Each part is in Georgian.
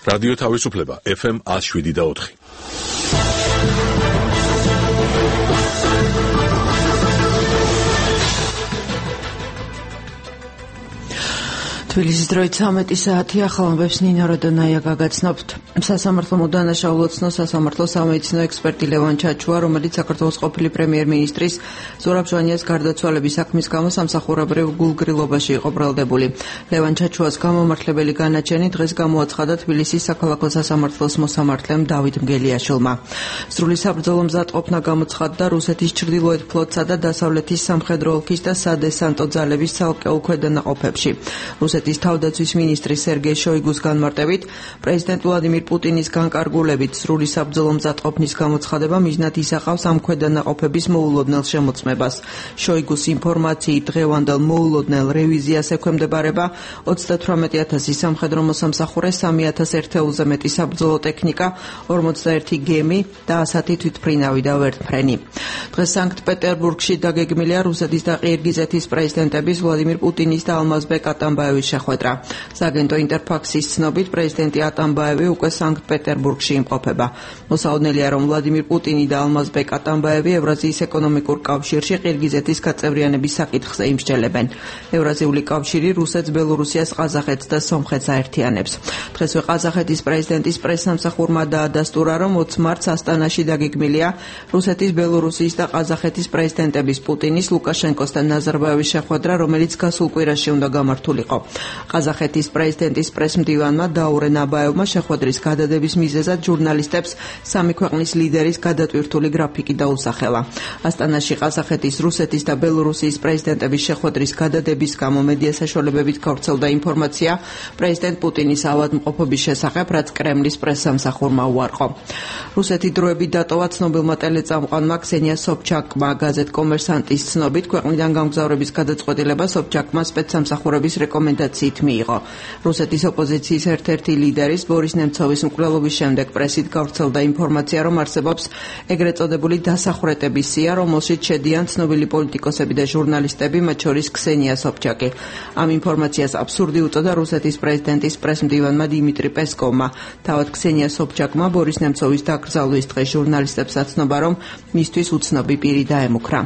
რადიო თავისუფლება FM 107.4. თბილისის დროით 13 საათი ახალმობებს ნინო როდონაია გაგაცნობთ. სასამართლო მუდანაშაულო ცნობს სასამართლო სამედიცინო ექსპერტი ლევან ჩაჩუა, რომელიც საქართველოს ყოფილი პრემიერ-მინისტრის ზურაბ ჟვანიას გარდაცვალების საქმის გამო სამსახურებრივ გულგრილობაში იყო ბრალდებული. ლევან ჩაჩუას გამომართლებელი განაჩენი დღეს გამოაცხადა თბილისის საქალაქო სასამართლოს მოსამართლემ დავით მგელიაშვილმა. სრული საბრძოლო მზადყოფნა გამოცხადდა რუსეთის ჩრდილოეთ ფლოტსა და დასავლეთის სამხედრო ოლქის და სადესანტო ძალების ცალკეულ ქვედანაყოფებში. რუსეთის თავდაცვის მინისტრი სერგეი შოიგუს განმარტებით, პრეზიდენტ ვლადიმირ პუტინის განკარგულებით სრული საბრძოლო მზადყოფნის გამოცხადება მიზნად ისახავს ამ ქვედანაყოფების მოულოდნელ შემოწმებას. შოიგუს ინფორმაციით დღევანდელ მოულოდნელ რევიზიას ექვემდებარება 38,000 სამხედრო მოსამსახურე, 3,000 ერთეულზე მეტი საბრძოლო ტექნიკა, 41 გემი და 100 თვითმფრინავი და ვერტმფრენი. დღეს სანქტ-პეტერბურგში დაგეგმილია რუსეთის და ყირგიზეთის პრეზიდენტების ვლადიმირ პუტინის და ალმაზბეკ ატამბაევის შეხვედრა. სააგენტო ინტერფაქსის ცნობით, პრეზიდენტი ატამბაევი უკვე სანქტ-პეტერბურგში იმყოფება. მოსაოდნელია, რომ ვლადიმირ პუტინი და ალმაზბეკ ატამბაევი ევრაზიის ეკონომიკურ კავშირში ყირგიზეთის გაწევრიანების საკითხზე იმსჯელებენ. ევრაზიული კავშირი რუსეთს, ბელორუსიას, ყაზახეთს და სომხეთს აერთიანებს. დღესვე ყაზახეთის პრეზიდენტის პრესსამსახურმა დაადასტურა, რომ 20 მარტს ასტანაში დაგეგმილია რუსეთის, ბელორუსიის და ყაზახეთის პრეზიდენტების პუტინის, ლუკაშენკოს და ნაზარბაევის შეხვედრა, რომელიც გასულ კვირაში უნდა გამართულიყო. ყაზახეთის პრეზიდენტის პრესმდივანმა დაურე ნაბაევმა შეხვედრის გადადების მიზეზად ჟურნალისტებს სამი ქვეყნის ლიდერის გადატვირთული გრაფიკი დაუსახელა. ასტანაში ყაზახეთის, რუსეთის და ბელორუსიის პრეზიდენტების შეხვედრის გადადების გამო მედია საშუალებებით გავრცელდა ინფორმაცია პრეზიდენტ პუტინის ავადმყოფობის შესახებ, რაც კრემლის პრესსამსახურმა უარყო. რუსეთი დროებით დატოვა ცნობილმა ტელეწამყვანმა ქსენია სობჩაკმა. გაზეთ კომერსანტის ცნობით, ქვეყნიდან გამგზავრების გადაწყვეტილება სობჩაკმა სპეცსამსახურების რეკომენდაციით მიიღო. რუსეთის ოპოზიციის ერთ-ერთი ლიდერის ბორის ნემცოვის მკვლელობის შემდეგ პრესით გავრცელდა ინფორმაცია, რომ არსებობს ეგრეთ წოდებული დასახვრეტების სია, რომელშიც შედიან ცნობილი პოლიტიკოსები და ჟურნალისტები, მათ შორის ქსენია სობჩაკი. ამ ინფორმაციას აბსურდი უწოდა რუსეთის პრეზიდენტის პრესმდივანმა დიმიტრი პესკოვმა. თავად ქსენია სობჩაკმა ბორის ნემცოვის დაკრძალვის დღეს ჟურნალისტებს აცნობა, რომ მისთვის უცნობი პირი დაემუქრა.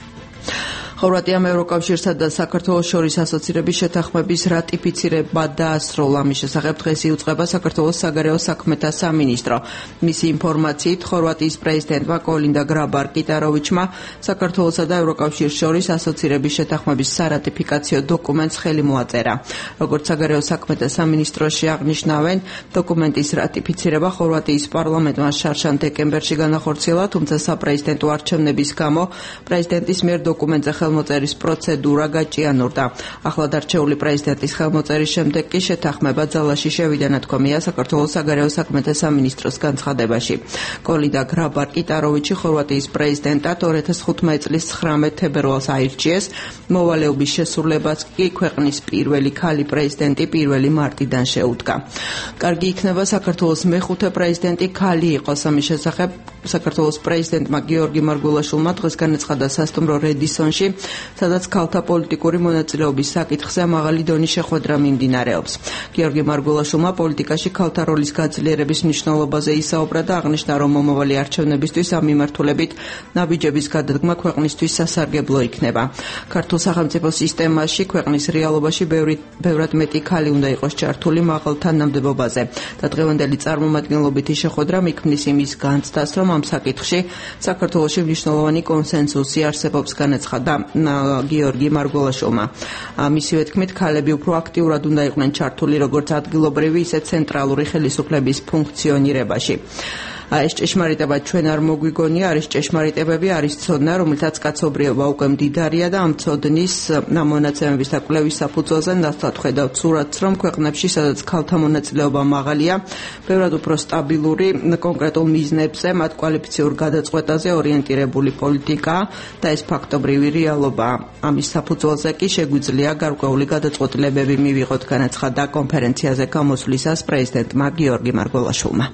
ხორვატიამ ევროკავშირსა და საქართველოს შორის ასოცირების შეთანხმების რატიფიცირება დაასრულა. ამის შესახებ დღეს იუწყება საქართველოს საგარეო საქმეთა სამინისტრო. მისი ინფორმაციით, ხორვატიის პრეზიდენტმა კოლინდა გრაბარ-კიტაროვიჩმა საქართველოსა და ევროკავშირს შორის ასოცირების შეთანხმების სარატიფიკაციო დოკუმენტს ხელი მოაწერა. როგორც საგარეო საქმეთა სამინისტროში აღნიშნავენ, დოკუმენტის რატიფიცირება ხორვატიის პარლამენტმა შარშან დეკემბერში განახორციელა, თუმცა საპრეზიდენტო არჩევნების გამო პრეზიდენტის მიერ დოკუმენტზე ხელმოწერის პროცედურა გაჭიანურდა. ახლად არჩეული პრეზიდენტის ხელმოწერის შემდეგ კი შეთანხმება ძალაში შევიდა, ნათქვამია საქართველოს საგარეო საქმეთა სამინისტროს განცხადებაში. კოლინდა გრაბარ-კიტაროვიჩი ხორვატიის პრეზიდენტად 2015 წლის 19 თებერვალს აირჩიეს. მოვალეობის შესრულებას კი ქვეყნის პირველი ქალი პრეზიდენტი 1 მარტიდან შეუდგა. კარგი იქნება საქართველოს მეხუთე პრეზიდენტი ქალი იყოს. ამის შესახებ საქართველოს პრეზიდენტმა გიორგი მარგველაშვილმა დღეს განაცხადა სასტუმრო რედისონში, სადაც ქალთა პოლიტიკური მონაწილეობის საკითხზე მაღალი დონის შეხვედრა მიმდინარეობს. გიორგი მარგველაშვილმა პოლიტიკაში ქალთა როლის გაძლიერების მნიშვნელობაზე ისაუბრა და აღნიშნა, რომ მომავალი არჩევნებისთვის ამ მიმართულებით ნაბიჯების გადადგმა ქვეყნისთვის სასარგებლო იქნება. ქართულ სახელმწიფო სისტემაში ქვეყნის რეალობაში ბევრად მეტი ქალი უნდა იყოს ჩართული მაღალ თანამდებობაზე და დღევანდელი წარმომადგენლობითი შეხვედრა მიქმნის იმის განცდას, რომ ამ საკითხში საქართველოში მნიშვნელოვანი კონსენსუსი არსებობს, განაცხადა გიორგი მარგველაშვილმა. მისივე თქმით, ქალები უფრო აქტიურად უნდა იყვნენ ჩართული როგორც ადგილობრივი, ისე ცენტრალური ხელისუფლების ფუნქციონირებაში. ეს ჭეშმარიტება ჩვენ არ მოგვიგონია, არის ჭეშმარიტებები, არის ცოდნა, რომელთაც კაცობრიობა უკვე მდიდარია და ამ ცოდნის მონაცემების და კვლევის საფუძველზე ნათლად ხედავთ სურათს, რომ ქვეყნებში, სადაც ქალთა მონაწილეობა მაღალია, ბევრად უფრო სტაბილური, კონკრეტულ მიზნებზე, მათ კვალიფიციურ გადაწყვეტაზე ორიენტირებული პოლიტიკა და ეს ფაქტობრივი რეალობაა. ამის საფუძველზე კი შეგვიძლია გარკვეული გადაწყვეტილებები მივიღოთ, განაცხადა კონფერენციაზე გამოსვლისას პრეზიდენტმა გიორგი მარგველაშვილმა.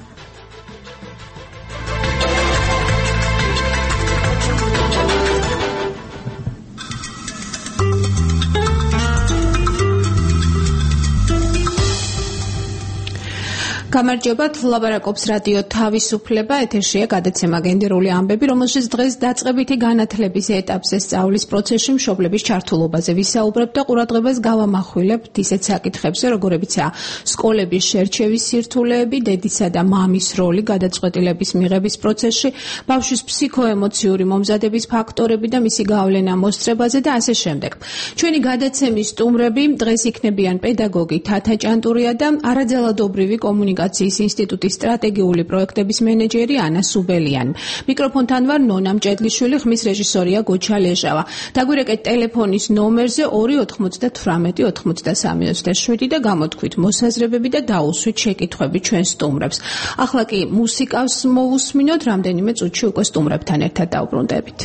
გამარჯობათ, ლაპარაკობს რადიო თავისუფლება, ეთერშია გადაცემა გენდერული ამბები, რომელშიც დღეს დაწყებითი განათლების ეტაპზე სწავლის პროცესში მშობლების ჩართულობაზე ვისაუბრებთ და ყურადღებას გავამახვილებთ ისეთ საკითხებზე, როგორებიცაა სკოლების შერჩევის სირთულეები, დედისა და მამის როლი გადაწყვეტილების მიღების პროცესში, ბავშვის ფსიქოემოციური მომზადების ფაქტორები და მისი გავლენა მოსწრებაზე და ასე შემდეგ. ჩვენი გადაცემის სტუმრები დღეს იქნებიან პედაგოგი თათა ჭანტურია და არაძალადობრივი კომუნიკაციის ინსტიტუტის სტრატეგიული პროექტების მენეჯერი ანა სუბელიანი. მიკროფონთან ვარ ნონა მჭედლიშვილი, ხმის რეჟისორია გოჩა ლეჟავა. დაგვირეკეთ ტელეფონის ნომერზე 288-93-27 და გამოთქვით მოსაზრებები და დაუსვით შეკითხვები ჩვენ სტუმრებს. ახლა კი მუსიკას მოვუსმინოთ, რამდენიმე წუთში უკვე სტუმრებთან ერთად დავბრუნდებით.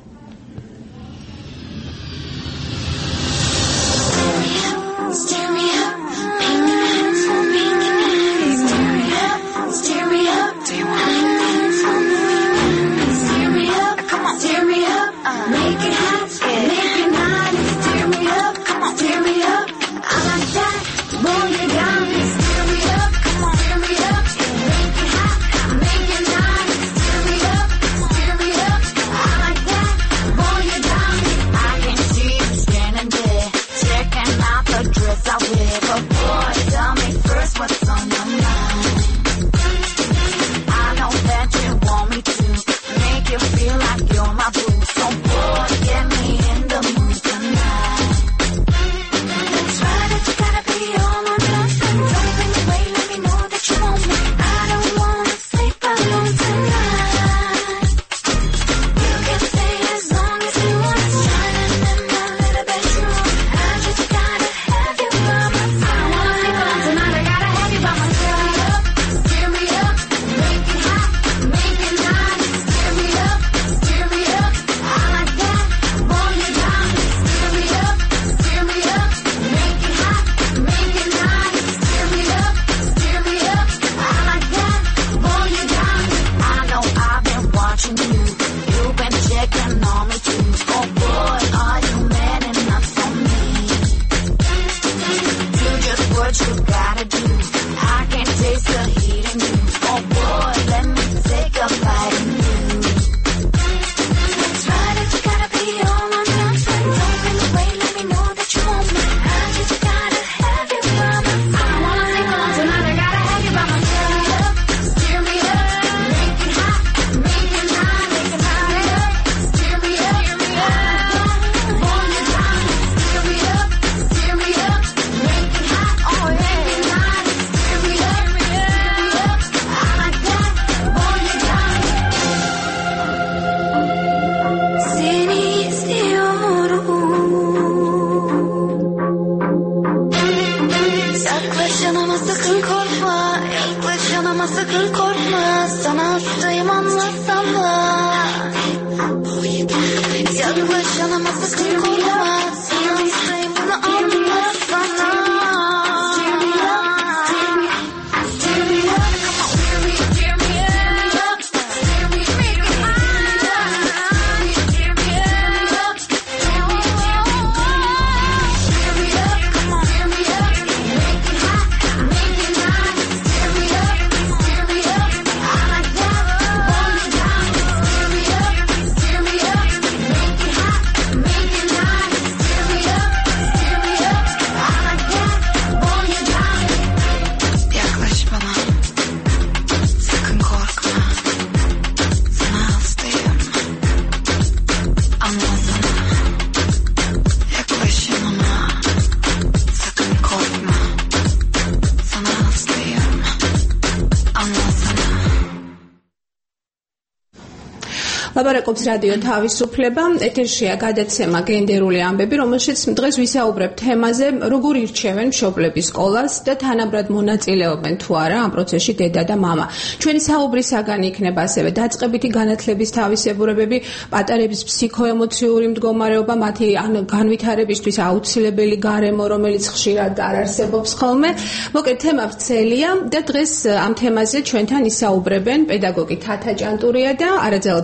ლაპარაკობს რადიო თავისუფლება, ეთერშია გადაცემა გენდერული ამბები, რომელშიც დღეს ვისაუბრებთ თემაზე, როგორ ირჩევენ მშობლები სკოლას და თანაბრად მონაწილეობენ თუ არა ამ პროცესში დედა და მამა. ჩვენი საუბრის საგანი იქნება ასევე დაწყებითი განათლების თავისებურებები, პატარების ფსიქოემოციური მდგომარეობა, მათი განვითარებისთვის აუცილებელი გარემო, რომელიც ხშირად არ არსებობს ხოლმე. მოკლედ თემა ვრცელია და დღეს ამ თემაზე ჩვენთან ისაუბრებენ პედაგოგი თათა ჭანტურია და არაძალადობრივი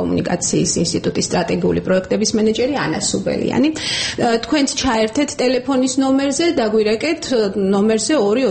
კომუნიკაციის ინსტიტუტის სტრატეგიული პროექტების მენეჯერი ანა სუბელიანი. თქვენც ჩაერთეთ ტელეფონის ნომერზე, დაგვირეკეთ ნომერზე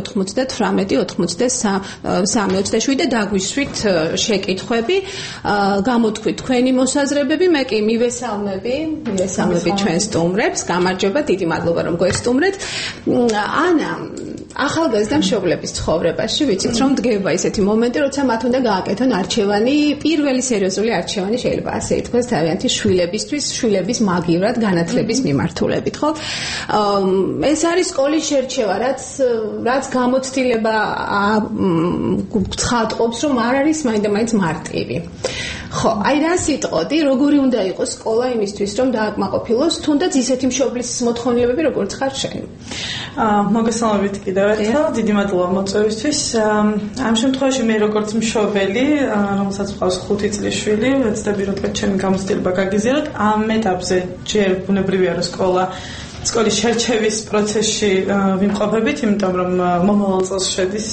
298-93-83-27 და დაგვისვით შეკითხვები, გამოთქვით თქვენი მოსაზრებები, მე კი მივესალმები ჩვენ სტუმრებს. გამარჯობა, დიდი მადლობა რომ გვესტუმრეთ. ანა, ახალგაზრდა მშობლების ცხოვრებაში ვიცით რომ დგება ისეთი მომენტი, როცა მათ უნდა გააკეთონ არჩევანი, პირველი სერიოზული არჩევანი შეიძლება ასე ითქვას თავიანთი შვილებისთვის, შვილების მაგივრად განათლების მიმართულებით, ხო? ეს არის სკოლის შერჩევა, რაც გამოცდილება ცხადყოფს, რომ არ არის მაინდა-მაინც მარტივი. ხო, აი რა სიტყოდი, როგორი უნდა იყოს სკოლა იმისთვის, რომ დააკმაყოფილოს თუნდაც ისეთი მშობლის მოთხოვნილებები, როგორც ხარ შენ. მოგესალმებით კიდევ ერთხელ, დიდი მადლობა მოწვევისთვის. ამ შემთხვევაში მე როგორც მშობელი, რომელსაც მყავს 5 წლის შვილი, ვეცდები რომ ჩემი გამოცდილება გაგიზიაროთ. ამ ეტაპზე ჯერ ბუნებრივია რომ სკოლის შერჩევის პროცესში ვიმყოფებით, იმიტომ რომ მომავალ წელს შედის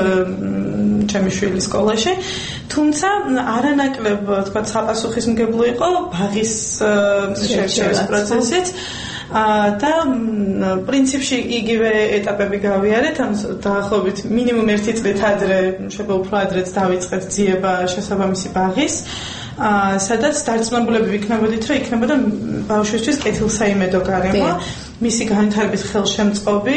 ჩემი შვილი სკოლაში. თუმცა არანაკლებ, თქვა, საპასუხისმგებლო იყო ბაღის შერჩევის პროცესიც. და პრინციპში იგივე ეტაპები გავიარეთ, ან დაახლოებით მინიმუმ 1 წლით ადრე, შეიძლება უფრო ადრეც დავიწყეთ ძიება შესაბამისი ბაღის, სადაც დარწმუნებულები ვიქნებოდით, რომ იქნებოდა ბავშვისთვის კეთილსაიმედო გარემო, მისი განვითარების ხელშემწყობი,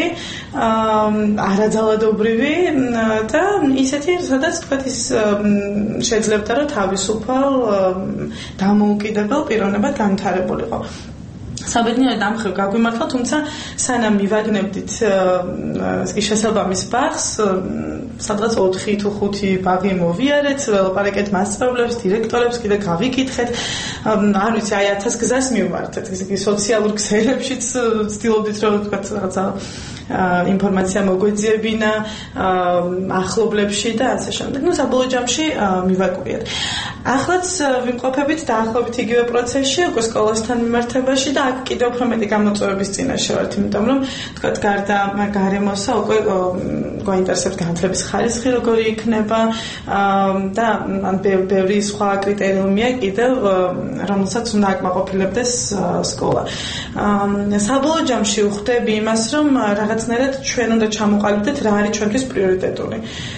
არაძალადობრივი და ისეთი, სადაც თქვა ის შეძლებდა, რომ თავისუფალ დამოუკიდებელ პიროვნებად განვითარებულიყო. საბედნიეროდ ამ ხრივ გაგვიმართლა, თუმცა სანამ მივაგნებდით შესაბამის ბაღს, სადღაც 4 თუ 5 ბაღი მოვიარეთ, ველაპარაკეთ მასწავლებლებს, დირექტორებს, კიდე გავიკითხეთ, არ ვიცი, აი 1000 გზას მივმართეთ, ისე სოციალურ ქსელებშიც ვცდილობდით, რომ თქვა რაღაცა ინფორმაცია მოგვეძიებინა ახლობლებში და ასე შემდეგ. საბოლოო ჯამში მივაკვირეთ. ახლაც ვიმყოფებით დაახლოებით იგივე პროცესში, უკვე სკოლასთან მიმართებაში და აქ კიდევ უფრო მეტი გამოწვევების წინაშე ვართ, იმიტომ რომ თქვა გარდა გარემოსა უკვე გვაინტერესებს განათლების ხარისხი როგორი იქნება და ბევრი სხვა კრიტერიუმია კიდევ, რომელსაც უნდა აკმაყოფილებდეს სკოლა. საბოლოო ჯამში ვხვდები იმას, რომ რაღაცნაირად ჩვენ უნდა ჩამოყალიბდეთ რა არის ჩვენთვის პრიორიტეტული.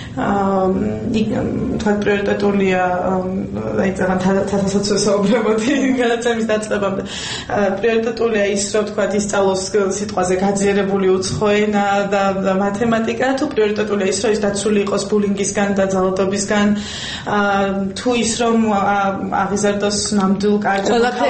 თქვა პრიორიტეტულია აი ძალიან თათასაც საუბრობდი განათლების დაწყებამდე. პრიორიტეტულია ის, რომ თქვა ისწავლოს სიტყვაზე გაძლიერებული უცხო ენა და მათემატიკა, თუ პრიორიტეტულია ის, რომ ის დაცული იყოს ბულინგისგან და ძალადობისგან, თუ ის, რომ აღიზარდოს ნამდვილ კარგი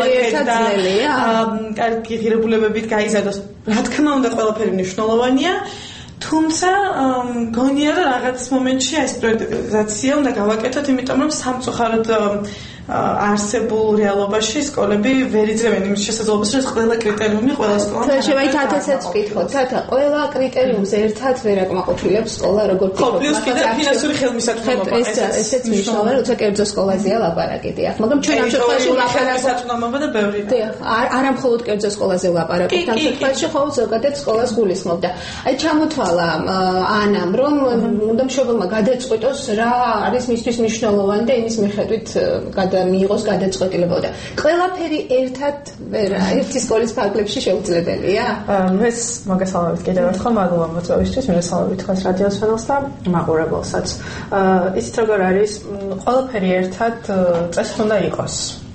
კარგი ღირებულებებით გაიზარდოს. რა თქმა უნდა, ყველაფერი მნიშვნელოვანია. თუმცა გონია რომ რაღაც მომენტში ეს პრიორიტიზაცია უნდა გავაკეთოთ, იმიტომ რომ სამწუხაროდ არსებულ რეალობაში სკოლები ვერ იძლევენ იმის შესაძლებლობას, რომ ყველა კრიტერიუმი ყველა სკოლამ. შეიძლება ითათესაც ვკითხოთ, ყველა კრიტერიუმს ერთად ვერ აკმაყოფილებს სკოლა, როგორ ვკითხოთ. ხო, პლუს კიდე ფინანსური ხელმისაწვდომობა. ესეც მნიშვნელოვანია, როცა კერძო სკოლაზეა ლაპარაკი. მაგრამ ჩვენ ამ შემთხვევაში ხელმისაწვდომობა და ბევრი. არა მხოლოდ კერძო სკოლაზე ვლაპარაკობთ, ამ შემთხვევაში ხო ზოგადად სკოლას გულისხმობდა. აი ჩამოთვალა ანამ, რომ უნდა მშობელმა გადაწყვიტოს რა არის მისთვის მნიშვნელოვანი და იმის მიხედვით მიიღოს გადაწყვეტილება და ყველაფერი ერთად ერთი სკოლის ფარგლებში შეუძლებელია? ეს მოგესალმებით კიდევ ერთხელ, მადლობა მოწვევისთვის, მივესალმებით თქვენს რადიოს ფენელს და მაყურებელსაც. ისიც როგორ არის, ყველაფერი ერთად წესით უნდა იყოს.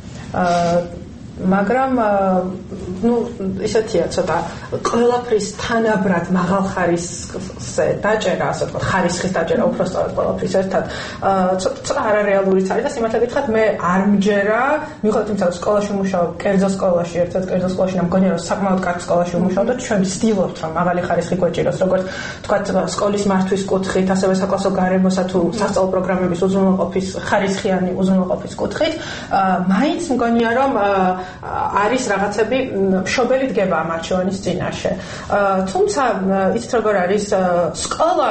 მაგრამ ისეთია ცოტა ყველაფრის თანაბრად მაღალ ხარისხზე დაჭერა, ასე ვთქვათ, ხარისხის დაჭერა უფრო სწორად ყველაფრის ერთად ცოტა არარეალურიც არის და სიმართლე გითხრათ, მე არ მჯერა, მიუხედავად იმისა, რომ სკოლაში ვმუშაობ, კერძო სკოლაში, ერთად კერძო სკოლაში და მგონია, რომ საკმაოდ კარგ სკოლაში ვმუშაობ და ჩვენ ვცდილობთ, რომ მაღალი ხარისხი გვეჭიროს, როგორც ვთქვათ, სკოლის მართვის კუთხით, ასევე საკლასო გარემოსა თუ სასწავლო პროგრამების უზრუნველყოფის ხარისხიანი უზრუნველყოფის კუთხით, მაინც მგონია, რომ არის რაღაცები მშობელი დგება ამ არჩევანის წინაშე. თუმცა იცით როგორ არის სკოლა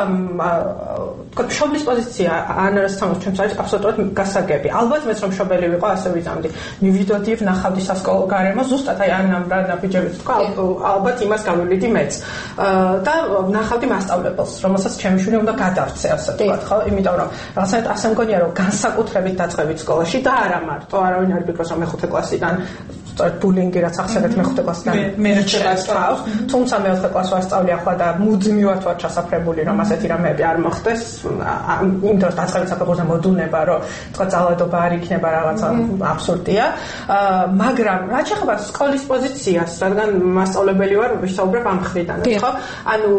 თქვა მშობლის პოზიცია ანარასთან ჩვენს არის აბსოლუტურად გასაგები. ალბათ მეც რომ მშობელი ვიყო ასე ვიზამდი. მივიდოდი ვნახავდი სასკოლო გარემოს ზუსტად აი ამ ნაბიჯებით თქვა ალბათ იმას გავივლიდი მეც. და ვნახავდი მასწავლებელს, რომელსაც ჩემი შვილი უნდა გადავწე ასე თქვა, ხო? იმიტომ რომ რაღაცნაირად ასე მგონია რომ განსაკუთრებით დაწყებით სკოლაში და არა მარტო არავინ არ ფიქრობს რომ მეხუთე კლასიდან ბულინგი რაც ახსენეთ მეხუთე კლასიდან მე შეასწავლავს, თუმცა მეოთხე კლასს ვასწავლი ახლა და მუდმივად ვარ ჩასაფრებული რომ ასეთი რამეები არ მოხდეს. იმ დროს დაწყებით საფეხურზე მოდუნება რომ თქვა ძალადობა არ იქნება რაღაცა აბსურდია. მაგრამ რაც შეეხება სკოლის პოზიციას, რადგან მასწავლებელი ვარ, ვისაუბრებ ამ მხრიდან, ხო? ანუ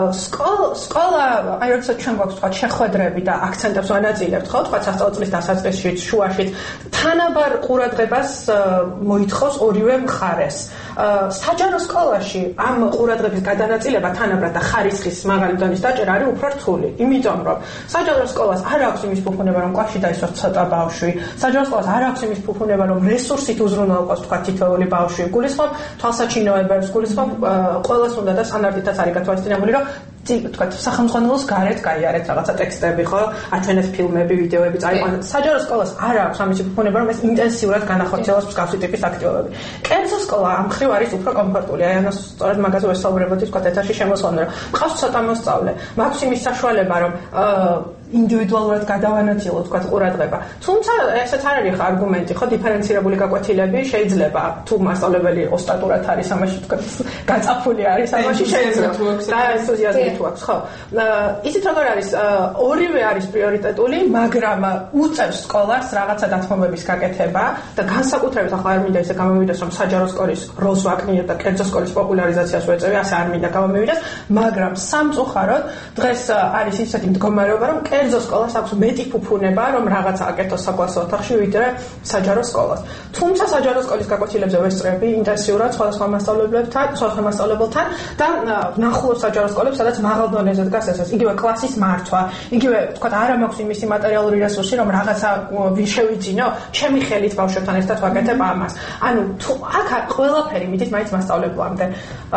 სკოლა, აი როდესაც ჩვენ გვაქვს თქვა შეხვედრები და აქცენტებს ვანაწილებთ, ხო? თქვა სასწავლო წლის დასაწყისში, შუაში, თანაბარ ყურადღებას მოითხოვს ორივე მხარეს. საჯარო სკოლაში ამ ყურადღების გადანაწილება თანაბრად და ხარისხის მაღალი დონის დაჭერა არის უფრო რთული. იმიტომ რომ საჯარო სკოლას არ აქვს იმის ფუფუნება რომ კლასში დაისვას ცოტა ბავშვი. საჯარო სკოლას არ აქვს იმის ფუფუნება რომ რესურსით უზრუნველყოს თქვა თითოეული ბავშვი. გულისხმობ თვალსაჩინოებებს, გულისხმობ ყველას უნდა და სტანდარტითაც არის გათვალისწინებული რომ თქვა სახელმძღვანელოს გარეთ გაიარეთ რაღაცა ტექსტები, ხო? აჩვენეთ ფილმები, ვიდეოები, წაიყვანეთ. საჯარო სკოლას არ აქვს ამის ფუფუნება რომ ეს ინტენსიურად განახორციელოს მსგავსი ტიპის აქტივობები. კერძო სკოლა ამ მხრივ არის უფრო კომფორტული. აი ამას სწორედ მაგაზე ვესაუბრებოდი თქვა ეთერში შემოსვლამდე, რომ მყავს ცოტა მოსწავლე, მაქვს იმის საშუალება რომ ინდივიდუალურად გადავანაწილო თქვა ყურადღება. თუმცა ესეც არ არის არგუმენტი, ხო, დიფერენცირებული გაკვეთილები შეიძლება თუ მასწავლებელი ოსტატურად არის ამაში თქვა გაწაფული არის ამაში შეიძლება და ენთუზიაზმი თუ აქვს, ხო. ისიც როგორ არის, ორივე არის პრიორიტეტული, მაგრამ უწევს სკოლას რაღაცა დათმობების გაკეთება და განსაკუთრებით ახლა არ მინდა ისე გამომივიდეს რომ საჯარო სკოლის როლს ვაკნიებ და კერძო სკოლის პოპულარიზაციას ვეწევი, ასე არ მინდა გამომივიდეს, მაგრამ სამწუხაროდ დღეს არის ისეთი მდგომარეობა რომ კერძო სკოლას აქვს მეტი ფუფუნება რომ რაღაცა აკეთოს საკლასო ოთახში ვიდრე საჯარო სკოლას. თუმცა საჯარო სკოლის გაკვეთილებზე ვესწრები ინტენსიურად სხვადასხვა მასწავლებელთან და ვნახულობ საჯარო სკოლებს, სადაც მაღალ დონეზე დგას ესეც იგივე კლასის მართვა, იგივე თქვა არა მაქვს იმისი მატერიალური რესურსი რომ რაღაცა შევიძინო, ჩემი ხელით ბავშვებთან ერთად ვაკეთებ ამას. ანუ თუ აქ ყველაფერი მიდით მაინც მასწავლებლამდე.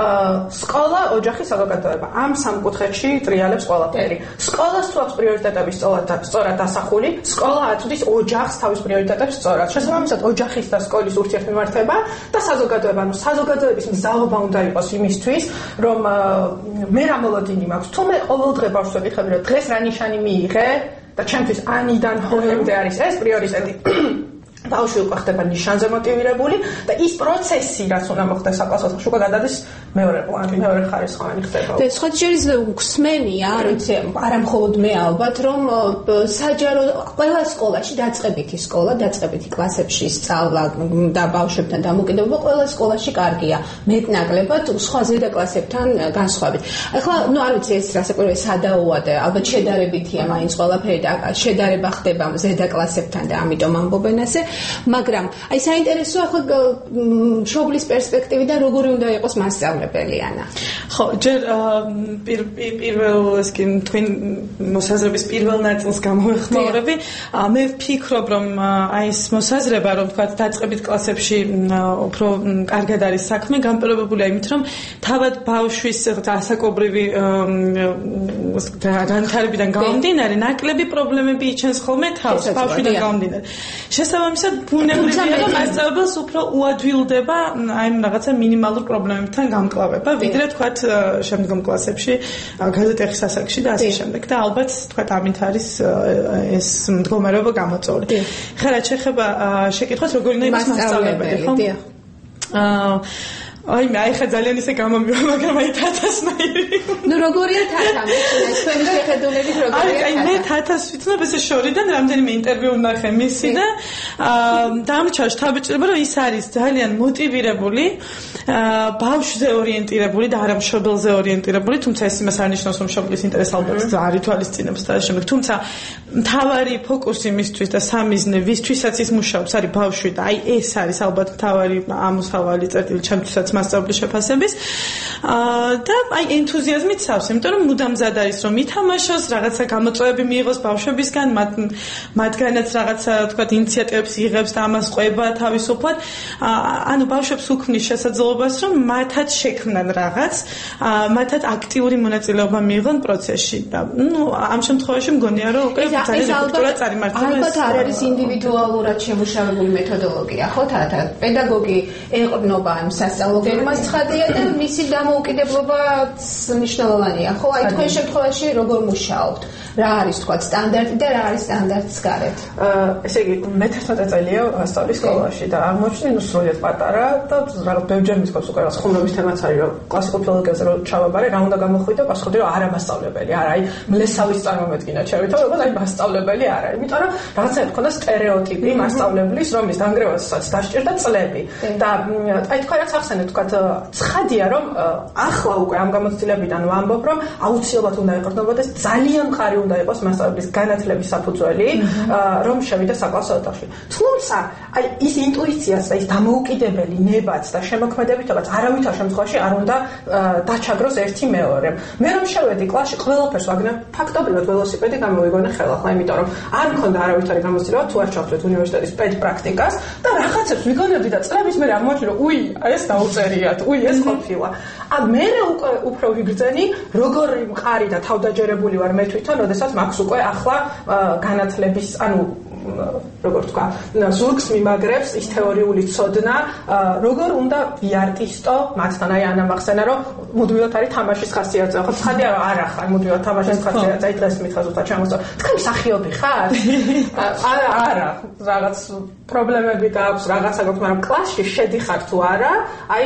სკოლა, ოჯახი, საზოგადოება. ამ სამ კუთხეში ტრიალებს ყველაფერი. სკოლას თუ აქვს პრიორიტეტები სწორად დასახული, სკოლა აწვდის ოჯახს თავის პრიორიტეტებს სწორად. შესაბამისად, ოჯახის და სკოლის ურთიერთმემართება და საზოგადოება, ანუ საზოგადოების მზაობა უნდა იყოს იმისთვის, რომ მე რა მოლოდინი მაქვს, თუ მე ყოველდღე ბავშვს ვეკითხები, რომ დღეს რა ნიშანი მიიღე და ჩემთვის ანიდან ჰოლემდე არის ეს პრიორიტეტი. ბავშვი უკვე ხდება ნიშანზე მოტივირებული და ის პროცესი, რაც უნდა მოხდეს საკლასო ოთახში, უკვე გადადის მეორე პლანი, მეორე ხარისხოვანი ხდება. და სხვა შეიძლება უხსმენია, არ ვიცი, არა მხოლოდ მე ალბათ, რომ საჯარო ყველა სკოლაში დაწყებითი სკოლა, დაწყებითი კლასებში სწავლა და ბავშვებთან დამოკიდებულება ყველა სკოლაში კარგია. მეტნაკლებად სხვა ზედა კლასებთან განსხვავებით. ახლა, ნუ არ ვიცი ეს რასაკვირველია სადაოა და ალბათ შედარებითია მაინც ყველაფერი და შედარება ხდება ზედა კლასებთან და ამიტომ ამბობენ ასე. მაგრამ აი საინტერესოა ხო მშობლის პერსპექტივიდან როგორი უნდა იყოს მასწავლებელი ანა. ხო, ჯერ პირველ ეს კი თქვენ მოსაზრების პირველ ნაწილს გამოვეხმაურები. მე ვფიქრობ რომ აი ეს მოსაზრება რომ თქვა დაწყებით კლასებში უფრო კარგად არის საქმე, განპირობებულია იმით რომ თავად ბავშვის ასაკობრივი განვითარებიდან გამომდინარე ნაკლები პრობლემები იჩენს ხოლმე თავს ბავშვიდან გამომდინარე. შესაბამისად ბუნებრივია რომ მასწავლებელს უფრო უადვილდება აი რაღაცა მინიმალურ პრობლემებთან გამკლავება, ვიდრე თქვათ შემდგომ კლასებში გაზეთების ასაკში და ასე შემდეგ. და ალბათ თქვათ ამით არის ეს მდგომარეობა გამოწვეული. ხა რაც შეეხება შეკითხვას როგორ უნდა იყოს მასწავლებელი, ხო? აი მე ახლა ძალიან ისე გამომივა, მაგრამ აი თათასნაირი. ნუ როგორია თათა? თქვენი შეხედულებით როგორია? აი მე თათას ვიცნობ ესე შორიდან რამდენიმე ინტერვიუ ვნახე მისი და დამჩა შთაბეჭდება რომ ის არის ძალიან მოტივირებული, ბავშვზე ორიენტირებული და არა მშობელზე ორიენტირებული, თუმცა ეს იმას არ ნიშნავს რომ მშობლის ინტერესს ალბათ არ ითვალისწინებს და შემდეგ. თუმცა მთავარი ფოკუსი მისთვის და სამიზნე ვისთვისაც ის მუშაობს არის ბავშვი და აი ეს არის ალბათ მთავარი ამოსავალი წერტილი ჩემთვისაც. მასწავლებლის შეფასების და აი ენთუზიაზმით სავს, იმიტომ რომ მუდამ მზად არის რომ ითამაშოს, რაღაცა გამოწვევები მიიღოს ბავშვებისგან, მათგანაც რაღაცა თქვათ ინიციატივებს იღებს და ამას ყვება თავისუფლად. ანუ ბავშვებს უქმნის შესაძლებლობას რომ მათაც შექმნან რაღაც, მათაც აქტიური მონაწილეობა მიიღონ პროცესში და ამ შემთხვევაში მგონია რომ უკვე ძალიან ეფექტურად წარიმართება. ალბათ არ არის ინდივიდუალურად შემუშავებული მეთოდოლოგია, ხო თათა? პედაგოგი ეყრდნობა ამ სასწავლო ფორმას ცხადია და მისი დამოუკიდებლობაც მნიშვნელოვანია, ხო? აი თქვენ შემთხვევაში როგორ მუშაობთ? რა არის თქვათ სტანდარტი და რა არის სტანდარტის გარეთ? ესე იგი, მე 11 წელია ვასწავლი სკოლაში და აღმოჩნდი სრულიად პატარა და რაღაც ბევრჯერ მithქვავს უკვე რაღაც ხუმრობის თემაც არის რომ კლასიკურ ფილოლოგიაზე რომ ჩავაბარე, რა უნდა გამოხვიდე, პასუხობდი რომ არა მასწავლებელი, არა, აი მლესავის წარმომედგინა ჩემით, რომ აი მასწავლებელი არა, იმიტომ რომ რაღაცა თქონდა სტერეოტიპი მასწავლებლის, რომლის დანგრევასაც დასჭირდა წლები და აი თქვენ რაც ახსენეთ, თქვათ ცხადია რომ ახლა უკვე ამ გამოცდილებიდან ვამბობ რომ აუცილებლად უნდა ეყრდნობოდეს ძალიან მყარი უნდა იყოს მასწავლებლის განათლების საფუძველი, რომ შევიდა საკლასო ოთახში. თუმცა, აი ის ინტუიციაც და ის დამოუკიდებელი ნებაც და შემოქმედებითობაც არავითარ შემთხვევაში არ უნდა დაჩაგროს ერთი მეორე. მე რომ შევედი კლასში, ყველაფერს ვაგნებ ფაქტობრივად ველოსიპედი გამოვიგონე ხელახლა, იმიტომ რომ არ მქონდა არავითარი გამოცდილება თუ არ ჩავწვეთ უნივერსიტეტის პედპრაქტიკას და რაღაცებს ვიგონებდი და წლების მერე აღმოჩნდი რომ უი, ეს დაუწერიათ, უი, ეს ყოფილა. მე უკვე უფრო ვიგრძენი, როგორი მყარი და თავდაჯერებული ვარ მე თვითონ, როდესაც მაქვს უკვე ახლა განათლების, ანუ როგორ თქვა, ზურგს მიმაგრებს ის თეორიული ცოდნა, როგორ უნდა ვიარტისტო მათთან, აი ანა მახსენა რომ მუდმივად არის თამაშის ხასიათზე, ხო ცხადია რომ არ ახარ მუდმივად თამაშის ხასიათზე, აი დღეს მითხა ზუსტად ჩამოსწავ. თქვენ მსახიობი ხარ? არა, რაღაც პრობლემები გაქვს, რაღაცა გაქვს, მაგრამ კლასში შედიხარ თუ არა, აი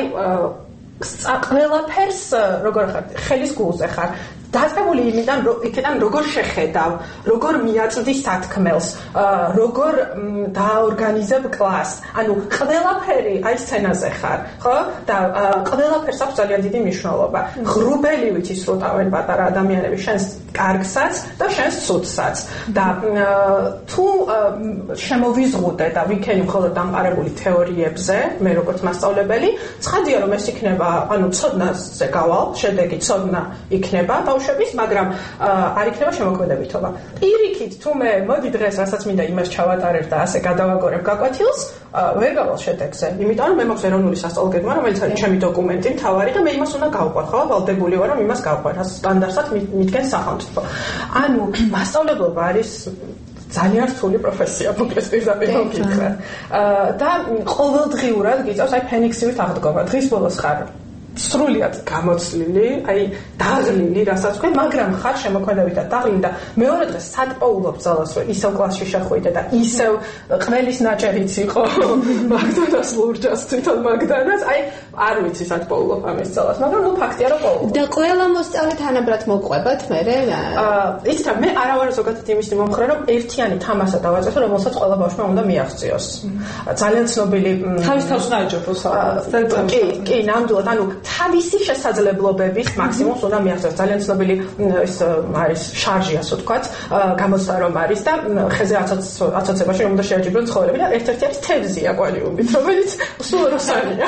ყველაფერს როგორ ხარ, ხელის გულზე ხარ. დაწყებული იქიდან როგორ შეხედავ, როგორ მიაწვდი სათქმელს, როგორ დაორგანიზებ კლასს. ანუ ყველაფერი აი სცენაზე ხარ, ხო? და ყველაფერს აქვს ძალიან დიდი მნიშვნელობა. ღრუბელი ვიცი სრუტავენ პატარა ადამიანები, შენს კარგსაც და შენს ცუდსაც. და თუ შემოვიზღუდე და ვიქენი მხოლოდ დამყარებული თეორიებზე, მე როგორც მასწავლებელი, ცხადია რომ ეს იქნება, ანუ ცოდნაზე გავალ, შედეგი ცოდნა იქნება მაგრამ არ იქნება შემოქმედებითობა. პირიქით, თუ მე მოდი დღეს რასაც მინდა იმას ჩავატარებ და ასე გადავაგორებ გაკვეთილს, ვერ გავალ შედეგზე. იმიტომ რომ მე მაქვს ეროვნული სასწავლო გეგმა, რომელიც არის ჩემი დოკუმენტი, მთავარი და მე იმას უნდა გავყვარ, ხო? ვალდებული ვარ რომ იმას გავყვარ, რას სტანდარტად მიდგენ სახელმწიფო. ანუ მასწავლებლობა არის ძალიან რთული პროფესია, მოკლედ პირდაპირ ვკითხე. და ყოველდღიურად გიწევს აი ფენიქსივით აღდგომა. დღის ბოლოს ხარ სრულიად გამოცლილი, აი დაღლილი, რასაც თქვენ, მაგრამ ხარ შემოქმედებითად დაღლილი და მეორე დღეს სადპოულობ ძალას რომ ისევ კლასში შეხვიდე და ისევ ყველის ნაჭერიც იყო მაგდანას ლურჯას თვითონ მაგდანას, აი არ ვიცი სადპოულობ ამის ძალას, მაგრამ ნუ ფაქტია რომ პოულობ. და ყველა მოსწავლე თანაბრად მოყვებათ მერე? იცით რა, მე არა ვარ ზოგადად იმის მომხრე რომ ერთიანი თამასა დავაწესო, რომელსაც ყველა ბავშვმა უნდა მიაღწიოს. ძალიან ცნობილი თავის თავს დააჯობოს. კი, ნამდვილად, ანუ თავისი შესაძლებლობების მაქსიმუმს უნდა მიაღწიოს. ძალიან ცნობილი ის არის შარჟი, ასე ვთქვათ, გამოცდა რომ არის და ხეზე აცოცებაში რომ უნდა შეაჯიბრონ ცხოველები და ერთ-ერთი არის თევზი აკვარიუმით, რომელიც სულ როსანია.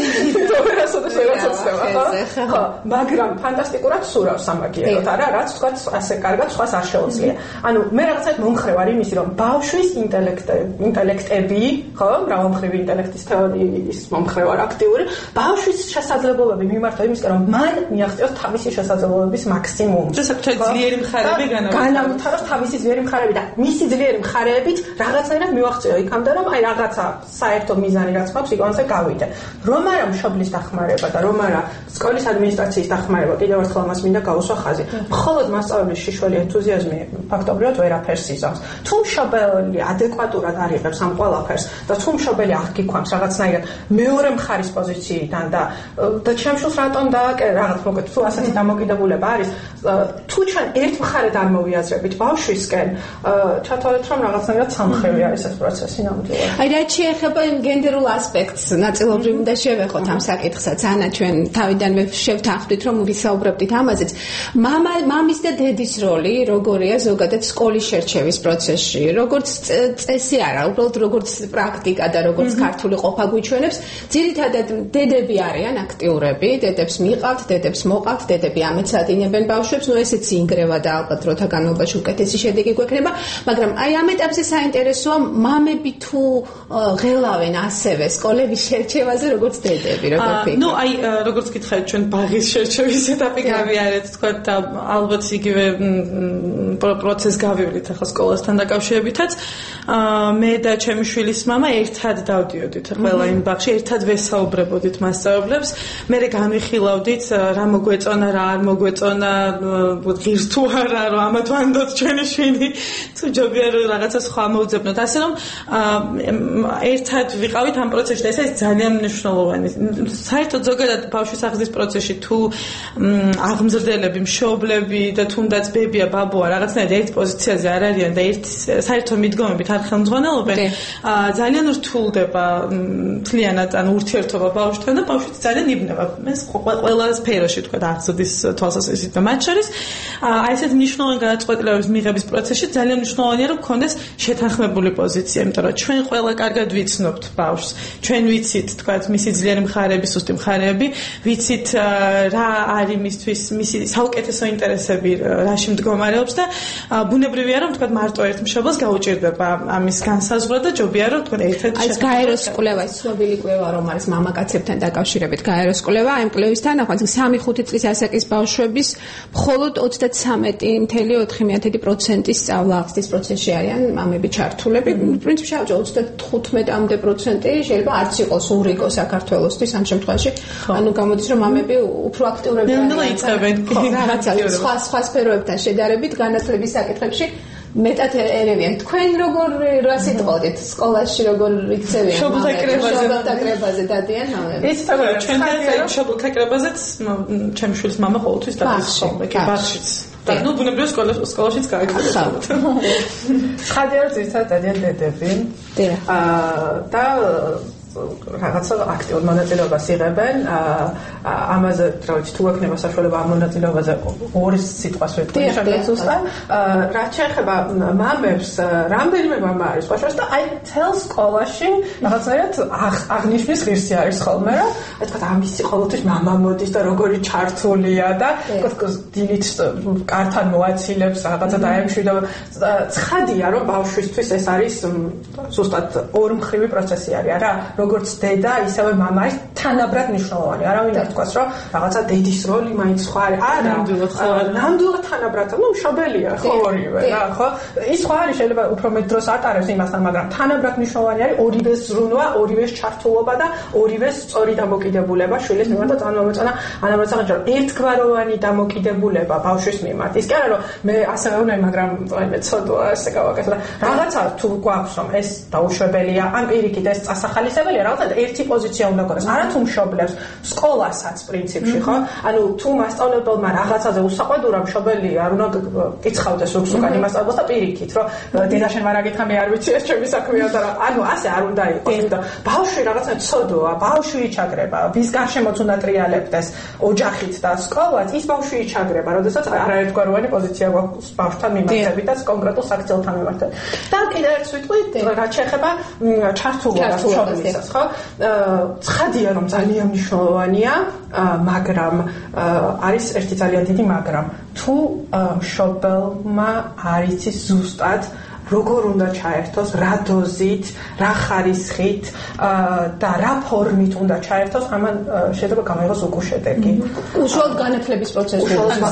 ხო, მაგრამ ფანტასტიკურად სურავს სამაგიეროდ, არა, რაც ვთქვათ, ასე კარგად სხვას არ შეუძლია. ანუ მე რაღაცად მომხრე ვარ იმისი, რომ ბავშვის ინტელექტები, ხო, მრავალმხრივი ინტელექტის თეორიის მომხრე ვარ აქტიური, ბავშვის შესაძლებლობები მიმართვა იმისკენ, რომ მან მიაღწიოს თავისი შესაძლებლობების მაქსიმუმს. შესაძლოა ძლიერი მხარეები განავითაროს თავისი ძლიერი მხარეები და მისი ძლიერი მხარეებით რაღაცნაირად მივაღწიო იქამდე, რომ აი რაღაცა საერთო მიზანი რაც მაქვს, იქონზე გავიდე. რომ არა მშობლის დახმარება და რომ არა სკოლის ადმინისტრაციის დახმარება, კიდევ ერთხელ ამას მინდა გაუსვა ხაზი. მხოლოდ მასწავლებლის შიშველი ენთუზიაზმი ფაქტობრივად ვერაფერს იზამს. თუ მშობელი ადეკვატურად არიღებს ამ ყველაფერს და თუ მშობელი აღგიქვამს რაღაცნაირად მეორე მხარის პოზიციიდან და ჩემშულს რატომ დააკერე რაღაც მოგეთ თუ ასეთი დამოკიდებულება არის, თუ ჩვენ ერთ მხარედ არ მოვიაზრებით ბავშვისკენ, ჩათვალეთ რომ რაღაცნაირად სამხრივი არის ეს პროცესი ნამდვილად. აი რაც შეეხება იმ გენდერულ ასპექტს, ნაწილობრივ უნდა შევეხოთ ამ საკითხსაც ანა ჩვენ თავიდანვე შევთანხმდით რომ ვისაუბრებდით ამაზეც მამის და დედის როლი როგორია ზოგადად სკოლის შერჩევის პროცესში როგორც წესი არა უბრალოდ როგორც პრაქტიკა და როგორც ქართული ყოფა გვიჩვენებს ძირითადად დედები არიან აქტიურები დედებს მიყავთ დედებს მოყავთ დედები ამეცადინებენ ბავშვებს ნუ ესეც ინგრევა და ალბათ დროთა განმავლობაში უკეთესი შედეგი გვექნება მაგრამ აი ამ ეტაპზე საინტერესოა მამები თუ ღელავენ ასევე სკოლების შერჩევაზე როგორც დედები როგორ ფიქრობთ? ნუ აი როგორც გითხარით ჩვენ ბაღის შერჩევის ეტაპი გავიარეთ თქვა და ალბათ იგივე პროცესს გავივლით ახლა სკოლასთან დაკავშირებითაც მე და ჩემი შვილის მამა ერთად დავდიოდით ყველა იმ ბაღში ერთად ვესაუბრებოდით მასწავლებლებს მე განვიხილავდით რა მოგვეწონა რა არ მოგვეწონა ღირს თუ არა რომ ამათ ვანდოთ ჩვენი შვილი თუ ჯობია რომ რაღაცა სხვა მოვძებნოთ ასე რომ ერთად ვიყავით ამ პროცესში და ეს არის ძალიან მნიშვნელოვანი საერთოდ ზოგადად ბავშვის აღზრდის პროცესში თუ აღმზრდელები მშობლები და თუნდაც ბებია ბაბუა რაღაცნაირად ერთ პოზიციაზე არ არიან და ერთ საერთო მიდგომებით არ ხელმძღვანელობენ ძალიან რთულდება მთლიანად ან ურთიერთობა ბავშვთან და ბავშვი ძალიან იბნება ეს ყველა სფეროში თქვა აღზრდის თვალსაზრისით და მათ შორის აი ესეთ მნიშვნელოვანი განაწყვეტილებების მიღების პროცესში ძალიან მნიშვნელოვანია რომ გქონდეს შეთანხმებული პოზიცია იმიტომ რომ ჩვენ ყველა კარგად ვიცნობთ ბავშვს ჩვენ ვიცით თქვა მისი ძლიერი მხარეები სუსტი მხარეები ვიცით რა არის მისთვის მისი საუკეთესო ინტერესები რაში მდგომარეობს და ბუნებრივია რომ თქვა მარტო ერთ მშობელს გაუჭირდება ამის განსაზღვრა და ჯობია რომ თქვა ერთად ეს გაეროს კვლევა ის ცნობილი კვლევა რომ არის მამაკაცებთან დაკავშირებით გაეროს კვლევა ამ კვლევის თანახმად 3-5 წლის ასაკის ბავშვების მხოლოდ 33.4% სწავლა აღზრდის პროცესში არიან მამები ჩართულები პრინციპში 35% შეიძლება არც იყოს ურიგო საქართველოსთვის ამ შემთხვევაში ანუ გამოდის რომ მამები უფრო აქტიურები არიან რაღაცა სხვა სფეროებთან შედარებით განათლების საკითხებში მეტად ერევიან თქვენ როგორ რას იტყოდით სკოლაში როგორ იქცევიან მშობელთა კრებაზე დადიან მამები ის თქო ჩვენ მშობელთა კრებაზეც ჩემი შვილის მამა ყოველთვის დადის ხოლმე კი ბაღშიც და ნუ ბუნებრივია სკოლაშიც გაიგებთ ხადია ძირითადად დადიან დედები და რაღაცა აქტიურ მონაწილეობას იღებენ ამაზე რა ვიცი თუ ექნება საშუალება ამ მონაწილეობაზე ორი სიტყვას ვეთქვი ზუსტად რაც შეეხება მამებს რამდენიმე მამა არის საშუალება და აი თელ სკოლაში რაღაცაერად აღნიშნის ღირსი არის ხოლმე რა ეთქვა ამისი ყოველთვის მამა მოდის და როგორი ჩართულია და დილით კართან მოაცილებს რაღაცა დაემშვიდა ცხადია რომ ბავშვისთვის ეს არის ზუსტად ორმხრივი პროცესი არის რა როგორც დედა, ისევე მამა არის თანაბრად მნიშვნელოვანი. არავინ არ თქვას, რომ რაღაცა დედის როლი მაინც სხვა არის. არა, ნამდვილად თანაბრად, ნუ მშობელია, ხო ორივე, რა, ხო? ის სხვა არის, შეიძლება უფრო მეტ დროს ატარებს იმასთან, მაგრამ თანაბრად მნიშვნელოვანი არის ორივეს ზრუნვა, ორივეს ჩართულობა და ორივეს სწორი დამოკიდებულება შვილის მიმართ და წარმომეწონა ანამრეცაღი ერთგვაროვანი დამოკიდებულება ბავშვის მიმართ. ის კი არა, რომ მე ასევე ვუნე, მაგრამ მე ცოდვა ესე გავაკეთე და რაღაცა თუ გვაქვს, რომ ეს დაუშვებელია, ან პირიქით ეს წასახალისებელია რაღაცა ერთი პოზიცია უნდა გქონდეს. არა თუ მშობლებს სკოლასაც პრინციპში, ხო? ანუ თუ მასწავლებელმა რაღაცაზე უსაყვედურა მშობელი არ უნდა კიცხავდეს უკსუკანი მასწავლებელს და პირიქით, რომ დედა შენ მარა გითხა მე არ ვიცი ეს ჩემი საქმეა და ანუ ასე არ უნდა იყოს. და ბავშვი რაღაცა ცოდოა, ბავშვი იჩაგრება, ვის გარშემოც უნდა ტრიალებდეს ოჯახით და სკოლაც, ის ბავშვი იჩაგრება, როდესაც არაერთგვაროვანი პოზიცია გვაქვს ბავშვთან მიმართებით და კონკრეტულ საქციელთან მიმართებით. და კიდევ ერთ ვიტყვი, რაც შეეხება ჩართულობას მშობლისას, ხო? ცხადია რომ ძალიან მნიშვნელოვანია, მაგრამ არის ერთი ძალიან დიდი მაგრამ. თუ მშობელმა არ იცის ზუსტად როგორ უნდა ჩაერთოს, რა დოზით, რა ხარისხით და რა ფორმით უნდა ჩაერთოს, ამან შეიძლება გამოიღოს უკუშედეგი. უშუალოდ განათლების პროცესში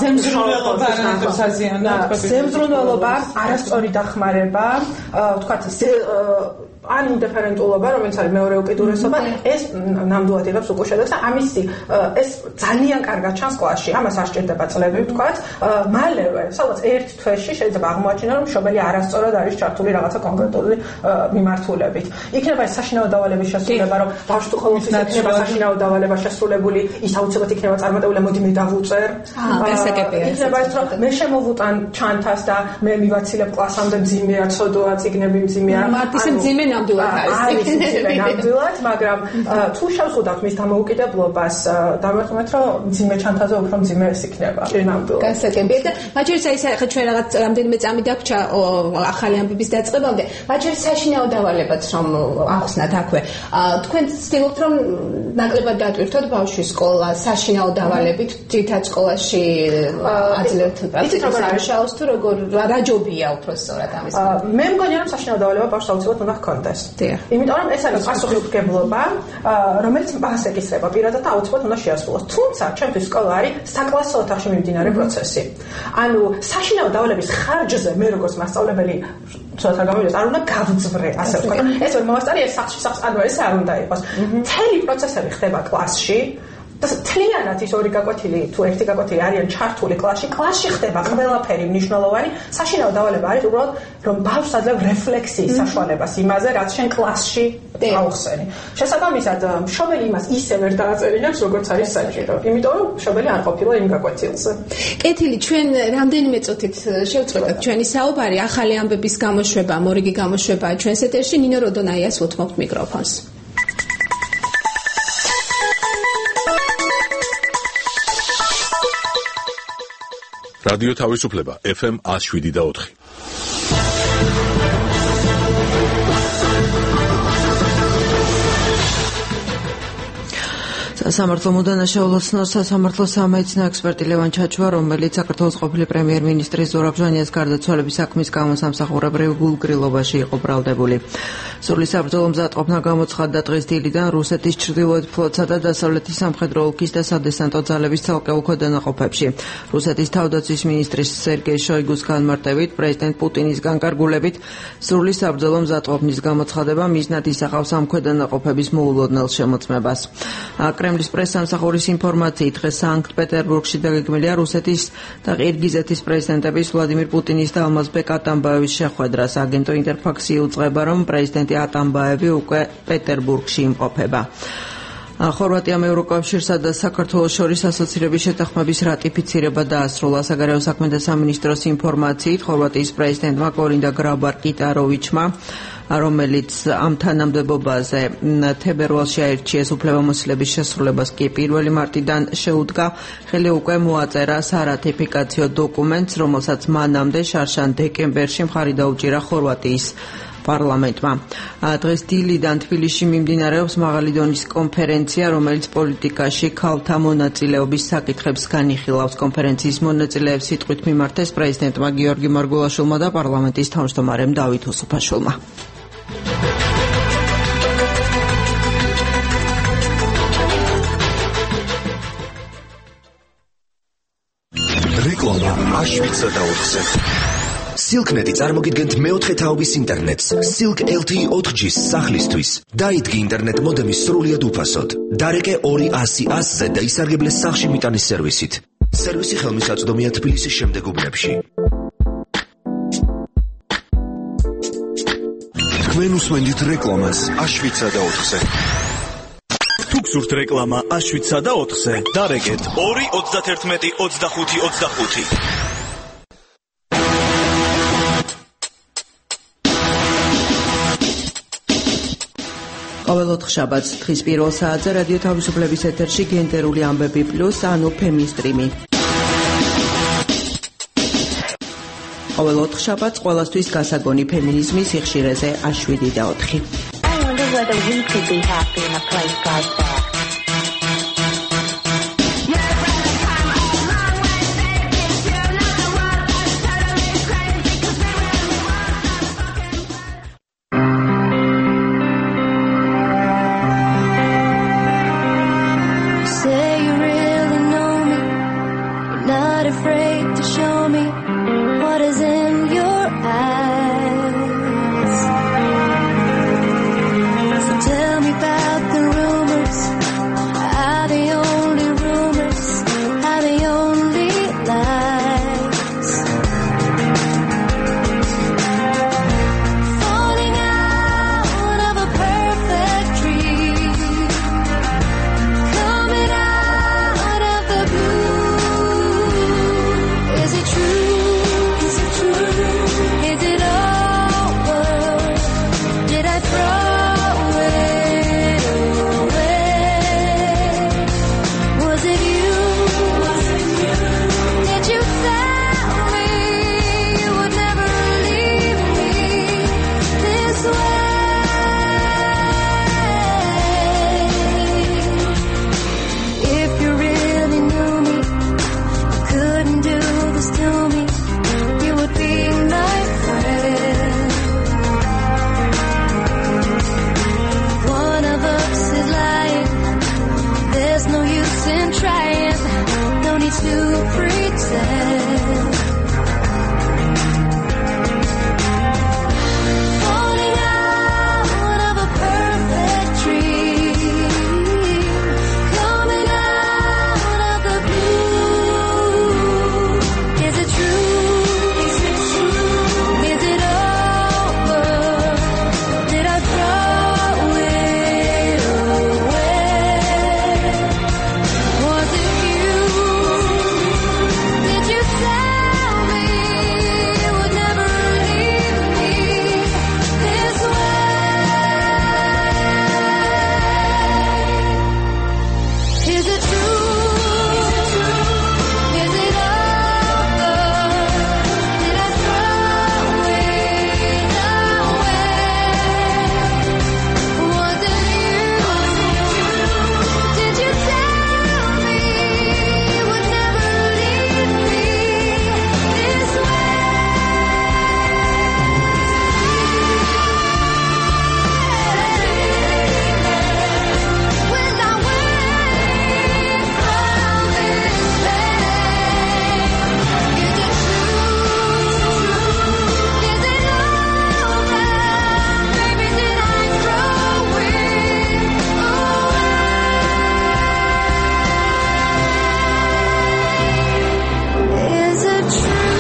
ზემზრუნველობა, არასწორი დახმარება, ვთქვათ, ან ინდიფერენტულობა, რომელიც არის მეორე უკიდურესობა, ეს ნამდვილად იღებს უკუშედეგს და ამისი ეს ძალიან კარგად ჩანს კლასში. ამას არ სჭირდება წლები, ვთქვათ, მალევე, სადღაც ერთ თვეში შეიძლება აღმოაჩინო, რომ მშობელი არასწორად არის ჩართული რაღაცა კონკრეტული მიმართულებით. იქნება ეს საშინაო დავალების შესრულება, რომ ბავშვი თუ ყოველთვის იქნება საშინაო დავალება შესრულებული, ის აუცილებლად იქნება წარმატებული, მოდი მე დავუწერ. იქნება ეს, რომ მე შემოვუტან ჩანთას და მე მივაცილებ კლასამდე მძიმეა, ცოდოა, წიგნები მძიმეა. მარტის მძიმე ნამდვილად არის მცირე ნამდვილად, მაგრამ თუ შევსვდათ მის დამოუკიდებლობას, დავეხმაროთ, რომ მძიმე ჩანთაზე უფრო მძიმეს იქნება. ნამდვილად. გასაგებია და მაჯერიც აი ხა ჩვენ რაღაც რამდენიმე წამი დაგჭა ახალი ამბების დაწყებამდე. მაჯერიც საშინაო დავალებაც რომ ახსნათ აქვე. თქვენ ცდილობთ რომ ნაკლებად დაატვირთოთ ბავშვის სკოლა საშინაო დავალებით თითქოს სკოლაში აძლევთ პრაქტიკას თუ როგორ რა ჯობია უბრალოდ ამის. მე მგონია რომ საშინაო დავალება ბავშვს აუცილებლად უნდა ჰქონდეს. იმიტომ რომ ეს არის პასუხისმგებლობა, რომელიც მას ეკისრება პირადად და აუცილებლად უნდა შეასრულოს. თუმცა ჩემთვის სკოლა არის საკლასო ოთახში მიმდინარე პროცესი. ანუ საშინაო დავალების ხარჯზე მე როგორც მასწავლებელი ცოტა გამოვიდეს, არ უნდა გავძვრე, ასე ვთქვათ. ეს ვერ მომასწარი ეს სახში ანუ ეს არ უნდა იყოს. მთელი პროცესები ხდება კლასში. და თლიანად ის ორი გაკვეთილი თუ ერთი გაკვეთილი არიან ჩართული კლასში ხდება ყველაფერი მნიშვნელოვანი. საშინაო დავალება არის უბრალოდ რომ ბავშვს აძლევ რეფლექსიის საშუალებას იმაზე, რაც შენ კლასში აუხსენი. შესაბამისად, მშობელი იმას ისე ვერ დააწერინებს, როგორც არის საჭირო. იმიტომ რომ მშობელი არ ყოფილა იმ გაკვეთილზე. კეთილი, ჩვენ რამდენიმე წუთით შევწყვეტეთ ჩვენი საუბარი, ახალი ამბების გამოშვება, მორიგი გამოშვება ჩვენს ეთერში. ნინო როდონაიას უთმობთ მიკროფონს. რადიო თავისუფლება FM 107.4. სასამართლო მუდანაშაულოცნოს სასამართლო სამედიცინო ექსპერტი ლევან ჩაჩვა, რომელიც საქართველოს ყოფილი პრემიერ-მინისტრის ზურაბ ჟვანიას გარდაცვალების საქმის გამო სამსახურებრივ გულგრილობაში იყო ბრალდებული. სრული საბრძოლო მზადყოფნა გამოცხადდა დღის დილიდან რუსეთის ჩრდილოეთ ფლოტსა და დასავლეთის სამხედრო ოლქის და სადესანტო ძალების ცალკეულ ქვედანაყოფებში. რუსეთის თავდაცვის მინისტრის სერგეი შოიგუს განმარტებით, პრეზიდენტ პუტინის განკარგულებით სრული საბრძოლო მზადყოფნის გამოცხადება მიზნად ისახავს ამ ქვედანაყოფების მოულოდნელ შემოწმებას. კრემლის პრესსამსახურის ინფორმაციით დღეს სანქტ-პეტერბურგში დაგეგმილია რუსეთის და ყირგიზეთის პრეზიდენტების ვლადიმირ პუტინის და ალმაზბეკ ატამბაევის შეხვედრა. აგენტო ინტერფაქსი იუწყება, რომ პრეზიდენტი ატამბაევი უკვე პეტერბურგში იმყოფება. ხორვატიამ ევროკავშირსა და საქართველოს შორის ასოცირების შეთანხმების რატიფიცირება დაასრულა. საგარეო საქმეთა სამინისტროს ინფორმაციით, ხორვატიის პრეზიდენტმა კოლინდა გრაბარ-კიტაროვიჩმა, რომელიც ამ თანამდებობაზე თებერვალში აირჩიეს, უფლებამოსილების შესრულებას კი 1 მარტიდან შეუდგა. ხელი უკვე მოაწერა სარატიფიკაციო დოკუმენტს, რომელსაც მანამდე შარშან დეკემბერში მხარი დაუჭირა ხორვატიის პარლამენტმა. დღეს დილიდან თბილისში მიმდინარეობს მაღალი დონის კონფერენცია, რომელიც პოლიტიკაში ქალთა მონაწილეობის საკითხებს განიხილავს. კონფერენციის მონაწილეებს სიტყვით მიმართეს პრეზიდენტმა გიორგი მარგულაშვილმა და პარლამენტის თავმჯდომარემ დავით უსუფაშვილმა. რეკლამა აშვიცა და 4-ზე. Silk.net წარმოგიდგენთ მეოთხე თაობის ინტერნეტს, Silk LTE 4G-ს სახლისთვის. დაიდგე ინტერნეტ მოდემი სრულიად უფასოდ. დარეკე 200-100-ზე და ისარგებლე სახლში მიტანის სერვისით. სერვისი ხელმისაწვდომია თბილისის შემდეგ უბნებში. თქვენ უსმენთ რეკლამას აშვიცა და 4-ზე. თუ გსურთ რეკლამა აშვიცა და 4-ზე, დარეკეთ 2-91-25-25. ყოველ ოთხშაბათს დღის პირველ საათზე რადიო თავისუფლების ეთერში გენდერული ამბები პლუს, ანუ ფემინსტრიმი. ყოველ ოთხშაბათს ყველასთვის გასაგონი ფემინიზმის სიხშირეზე A7 და 4. I wonder whether we could be happy in a place like that. to pretend. Falling out of a perfect dream, coming out of the blue. Is it true? Is it true? Is it over? Did I throw it away? Was it you? Did you tell me you would never leave me this way? Is it true? Is it over? Did I throw it away? Was it you? Did you tell me you would never leave me this way? Was I waiting from this pain? Is it true? Is it over? Baby, did I throw it away? Is it true?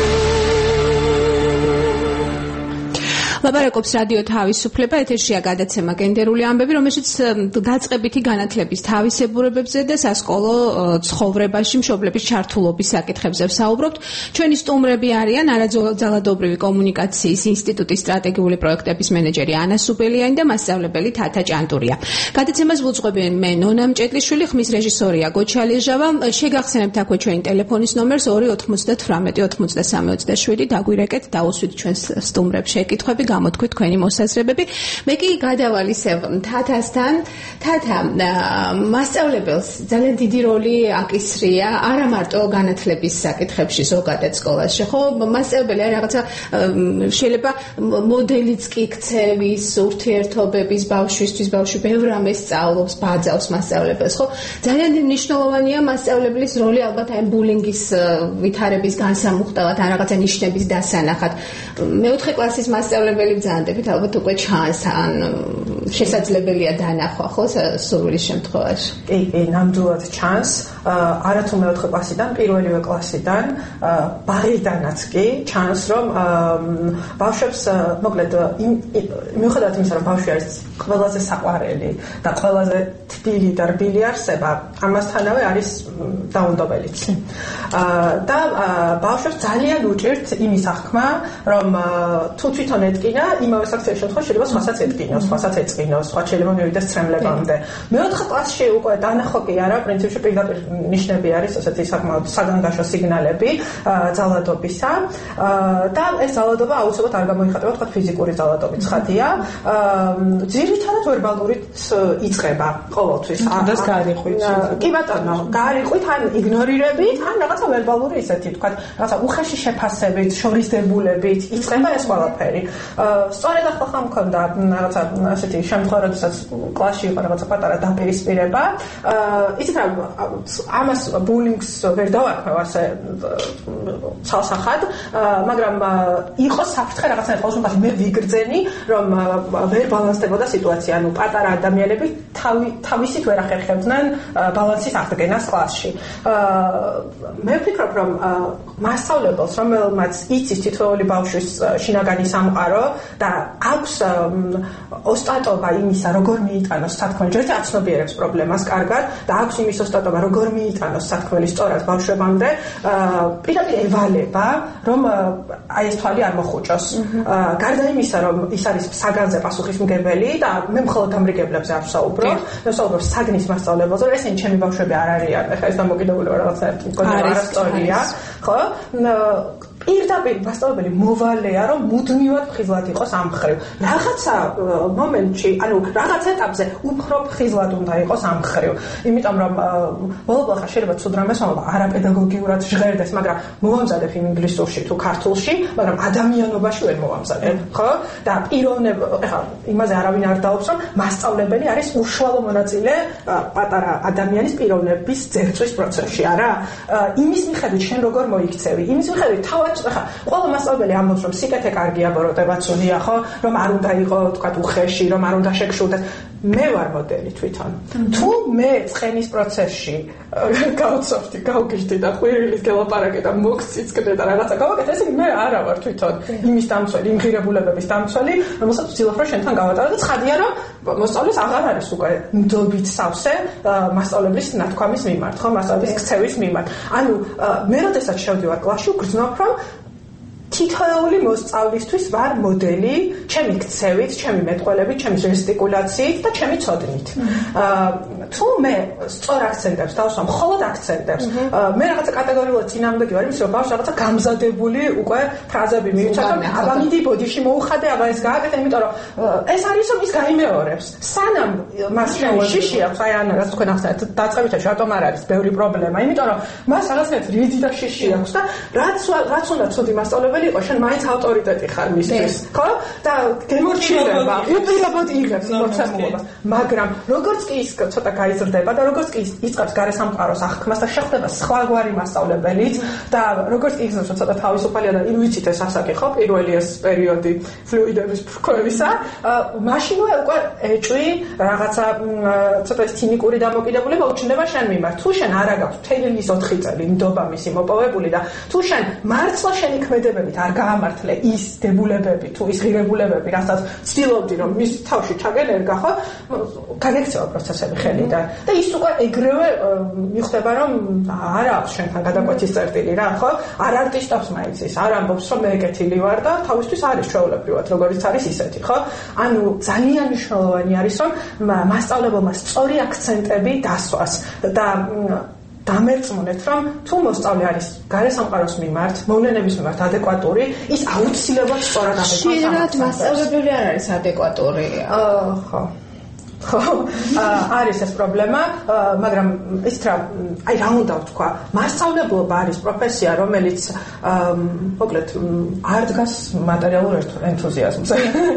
ლაპარაკობს რადიო თავისუფლება, ეთერშია გადაცემა გენდერული ამბები, რომელშიც დაწყებითი განათლების თავისებურებებზე და სასკოლო ცხოვრებაში მშობლების ჩართულობის საკითხებზე ვსაუბრობთ. ჩვენი სტუმრები არიან არაძალადობრივი კომუნიკაციის ინსტიტუტის სტრატეგიული პროექტების მენეჯერი ანა სუბელიანი და მასწავლებელი თათა ჭანტურია. გადაცემას ვუძღვებიან მე ნონა მჭედლიშვილი, ხმის რეჟისორია გოჩა ლეჟავა. შეგახსენებთ აქვე ჩვენი ტელეფონის ნომერს 298 83 27. დაგვირეკეთ, დაუსვით ჩვენს სტუმრებს შეკითხვები, გამოთქვით თქვენი მოსაზრებები. მე კი გადავალ ისევ თათასთან. თათა, მასწავლებელს ძალიან დიდი როლი აკისრია არა მარტო განათლების საკითხებში ზოგადად სკოლაში, ხო? მასწავლებელი არის რაღაცა შეიძლება მოდელიც კი ქცევის, ურთიერთობების ბავშვისთვის, ბავშვი ბევრ რამეს სწავლობს, ბაძავს მასწავლებელს, ხო? ძალიან მნიშვნელოვანია მასწავლებლის როლი ალბათ აი ბულინგის ვითარების განსამუხტავად, ან რაღაცა ნიშნების დასანახად. მეოთხე კლასის მასწავლებელი ბრძანდებით ალბათ უკვე ჩანს, ან შესაძლებელია დანახვა, ხო, სურვილის შემთხვევაში. კი, ნამდვილად ჩანს. არათუ მეოთხე კლასიდან, პირველივე კლასიდან, ბაღიდანაც კი ჩანს, რომ ბავშვებს, მოკლედ, მიუხედავად იმისა, რომ ბავშვი არის ყველაზე საყვარელი და ყველაზე თბილი და რბილი არსება, ამასთანავე არის დაუნდობელიც. და ბავშვებს ძალიან უჭირთ იმის აღქმა, რომ თუ თვითონ ეტკინა, იმავე საქციელ შემთხვევაში შეიძლება სხვასაც ეტკინოს, სხვასაც ეწყინოს, სხვა შეიძლება მივიდეს ცრემლებამდე. მეოთხე კლასში უკვე დანახვა კი არა, პრინციპში პირდაპირ ნიშნები არის, ასეთი საკმაოდ საგანგაშო სიგნალები ძალადობისა და ეს ძალადობა აუცილებლად არ გამოიხატება თქვა ფიზიკური ძალადობით ცხადია. ძირითადად ვერბალურით იწყება ყოველთვის. ამას გარიყვით. კი ბატონო, გარიყვით ან იგნორირებით, ან რაღაცა ვერბალური ისეთი თქვა, რაღაცა უხეში შეფასებით, შორისდებულებით იწყება ეს ყველაფერი. სწორედ ახლა მქონდა რაღაცა ასეთი შემთხვევა, როდესაც კლასში იყო რაღაცა პატარა დაპირისპირება. იცით რა, ამას ბულინგს ვერ დავარქვევ ასე ცალსახად, მაგრამ იყო საფრთხე რაღაცა ყოველთვის მე ვიგრძენი, რომ ვერ ბალანსდებოდა სიტუაცია, ანუ პატარა ადამიანები თავისით ვერ ახერხებდნენ ბალანსის აღდგენას კლასში. მე ვფიქრობ, რომ მასწავლებელს, რომელმაც იცის თითოეული ბავშვის შინაგანი სამყარო და აქვს ოსტატობა იმისა, როგორ მიიტანოს სათქმელი, ჯერჯერობით აცნობიერებს პრობლემას კარგად და აქვს იმის ოსტატობა, როგორ მიიტანოს სათქმელი სწორად ბავშვებამდე, პირდაპირ ევალება, რომ აი ეს თვალი არ მოხუჭოს. გარდა იმისა, რომ ის არის საგანზე პასუხისმგებელი და მე მხოლოდ ამრიგებლებზე არ ვსაუბრობ, მე ვსაუბრობ საგნის მასწავლებელზე, რომ ესენი ჩემი ბავშვები არ არიან, ეხლა ეს დამოკიდებულება რაღაცა არასწორია, ხო? პირდაპირ მასწავლებელი მოვალეა, რომ მუდმივად ფხიზლად იყოს ამ მხრივ. რაღაცა მომენტში, ანუ რაღაც ეტაპზე უფრო ფხიზლად უნდა იყოს ამ მხრივ. იმიტომ რომ ბოლო-ბოლო შეიძლება ცუდ რამეს ვამბობ, არაპედაგოგიურად ჟღერდეს, მაგრამ მოვამზადებ იმ ინგლისურში თუ ქართულში, მაგრამ ადამიანობაში ვერ მოვამზადებ, ხო? და პიროვნება, ეხლა იმაზე არავინ არ დაობს, რომ მასწავლებელი არის უშუალო მონაწილე პატარა ადამიანის პიროვნების ძერწვის პროცესში, არა? იმის მიხედვით შენ როგორ მოიქცევი, იმის მიხედვით თავად ხა ყველა მასწავლებელი ამბობს რომ სიკეთე კარგია ბოროტება ცუდია ხო რომ არ უნდა იყო თქვა უხეში რომ არ უნდა შეგშულდეს მე ვარ მოდელი თვითონ თუ მე ცხენის პროცესში გავცოვდი გავგიჟდი და ყვირილის გელაპარაკე და მოგციცკდე და რაღაცა გავაკეთე ესე მე არა ვარ თვითონ იმის დამცველი იმ ღირებულებების დამცველი რომელსაც ვცდილობ რომ შენთან გავატარო და ცხადია რომ მოსწავლეს აღარ არის უკვე ნდობით სავსე მასწავლებლის ნათქვამის მიმართ ხო მასწავლებლის ქცევის მიმართ ანუ მე როდესაც შევდივარ კლასში ვგრძნობ რომ თითოეული მოსწავლისთვის ვარ მოდელი, ჩემი ქცევით, ჩემი მეტყველებით, ჩემი ჟესტიკულაციით და ჩემი ცოდნით. თუ მე სწორ აქცენტებს დავსვამ, მხოლოდ აქცენტებს, მე რაღაცა კატეგორიულად წინააღმდეგი ვარ, იმის რომ ბავშვს რაღაცა გამზადებული უკვე ფრაზები მივუწევ, რომ აბა მიდი ბოდიში მოუხადე, აბა ეს გააკეთე, იმიტომ რომ ეს არის რომ ის გაიმეორებს. სანამ მას შიში აქვს, აი ან რაც თქვენ ახსენეთ, დაწყებითში რატომ არ არის ბევრი პრობლემა, იმიტომ რომ მას რაღაცნაირად რიდი და შიში აქვს და რაც უნდა ცუდი მასწავლებელი იყო, შენ მაინც ავტორიტეტი ხარ მისთვის, ხო? და გემორჩილება, უპირობოდ იღებს მოცემულობას, მაგრამ როგორც კი ის ცოტა გაიზრდება და როგორც კი იწყებს გარესამყაროს აღქმას და შეხვდება სხვაგვარი მასწავლებელიც და როგორც კი იგრძნობს ცოტა თავისუფალია და ვიცით ეს ასაკი ხო, პირველი ეს პერიოდი ფლუიდების ფრქვევისა, მაშინვე უკვე ეჭვი რაღაცა ცოტა ის ცინიკური დამოკიდებულება უჩნდება შენ მიმართ. თუ შენ არ აგაქვს მთელი ის 4 წელი ნდობა მისი მოპოვებული და თუ შენ მართლა შენი ქმედებებით არ გაამართლე ის დებულებები თუ ის ღირებულებები, რასაც ცდილობდი რომ მის თავში ჩაგენერგა, ხო? განექცევა პროცესები ხელიდან. და ის უკვე ეგრევე მიხვდება რომ არ აქვს შენთან გადაკვეთის წერტილი რა, ხო? არ არტისტავს მაინც ის, არ ამბობს რომ მე ეკეთილი ვარ და თავისთვის არის ჩვეულებრივად, როგორიც არის ისეთი, ხო? ანუ ძალიან მნიშვნელოვანი არის რომ მასწავლებელმა სწორი აქცენტები დასვას და დამერწმუნეთ რომ თუ მოსწავლე არის გარესამყაროს მიმართ, მოვლენების მიმართ ადეკვატური, ის აუცილებლად სწორად აღიქვამს. ხშირად მასწავლებელი არ არის ადეკვატური. ხო. ხო, არის ეს პრობლემა, მაგრამ ის აი რა უნდა ვთქვა, მასწავლებლობა არის პროფესია, რომელიც მოკლედ არ დგას მატერიალურ ენთუზიაზმზე.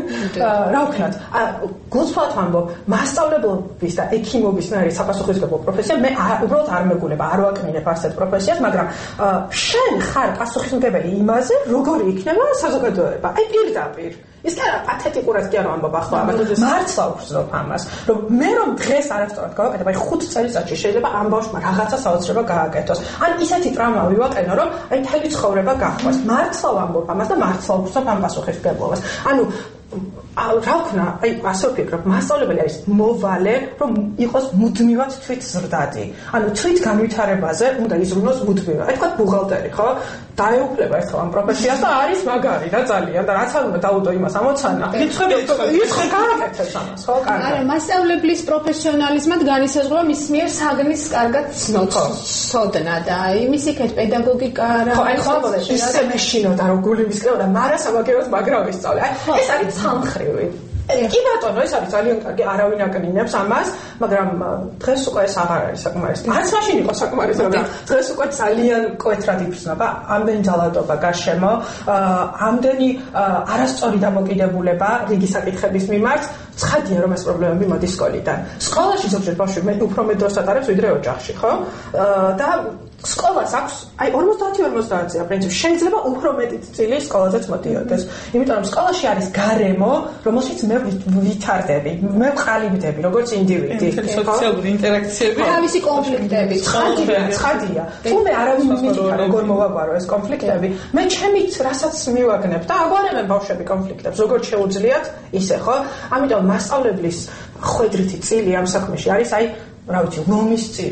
რა ვქნათ, გულწრფელად ვამბობ, მასწავლებლობის და ექიმობის ნაირი საპასუხისმგებლო პროფესია მე უბრალოდ არ მეგულება, არ ვაკნინებ ასეთ პროფესიას, მაგრამ შენ ხარ პასუხისმგებელი იმაზე, როგორი იქნება საზოგადოება. აი პირდაპირ ის კი არა პათეტიკურად კი არ ვამბობ ახლა, მაგრამ მართლა ვგრძნობ ამას, რომ მე რომ დღეს არასწორად გავაკეთებ, აი 5 წელიწადში შეიძლება ამ ბავშვმა რაღაცა საოცრება გააკეთოს. ან ისეთი ტრავმა ვივაყენო, რომ აი მთელი ცხოვრება გახვას. მართლა ვამბობ ამას და მართლა ვგრძნობ ამ პასუხისმგებლობას. ანუ რა ვქნა, აი ასე ვფიქრობ, მასწავლებელი არის მოვალე, რომ იყოს მუდმივად თვითზრდადი. ანუ თვით განვითარებაზე უნდა იზრუნოს მუდმივად. აი თქვა ბუღალტერი, ხო? დაეუფლება ერთხელ ამ პროფესიას და არის მაგარი რა ძალიან და რაც არ უნდა დაუდო იმას ამოცანა. იცხრე გააკეთებს ამას, ხო? კარგი. არა, მასწავლებლის პროფესიონალიზმად განისაზღვრება მის მიერ საგნის კარგად ცოდნა და იმის იქეთ პედაგოგიკა რა. ხო, აი ხო, ისე მეშინოდა რომ გული მისკრეოდა, მაგრამ სამაგეროს მაგრა ვისწავლე. აი ეს არის სამხრივი. კი ბატონო, ეს არის ძალიან კარგი, არავინ აკნინებს ამას, მაგრამ დღეს უკვე ეს აღარ არის საკმარისი. არც მაშინ იყო საკმარისი, მაგრამ დღეს უკვე ძალიან მკვეთრად იფხსნება ამდენი ძალადობა გარშემო, ამდენი არასწორი დამოკიდებულება რიგი საკითხების მიმართ. ცხადია რომ ეს პრობლემები მოდის სკოლიდან. სკოლაში ზოგჯერ ბავშვი უფრო მეტ დროს ატარებს ვიდრე ოჯახში, ხო? და სკოლას აქვს აი 50-50-ია პრინციპი. შეიძლება უფრო მეტი წილი სკოლაზეც მოდიოდეს. იმიტომ რომ სკოლაში არის გარემო, რომელშიც მე ვითარდები, მე ვყალიბდები როგორც ინდივიდი. სოციალური ინტერაქციები, თავისი კონფლიქტები. ცხადია. თუ მე არავინ მითხრა როგორ მოვაგვარო ეს კონფლიქტები, მე ჩემით რასაც მივაგნებ და აგვარებენ ბავშვები კონფლიქტებს, როგორც შეუძლიათ, ისე ხო? ამიტომ მასწავლებლის ხვედრითი წილი ამ საქმეში არის აი რა ვიცი, ლომის წილი.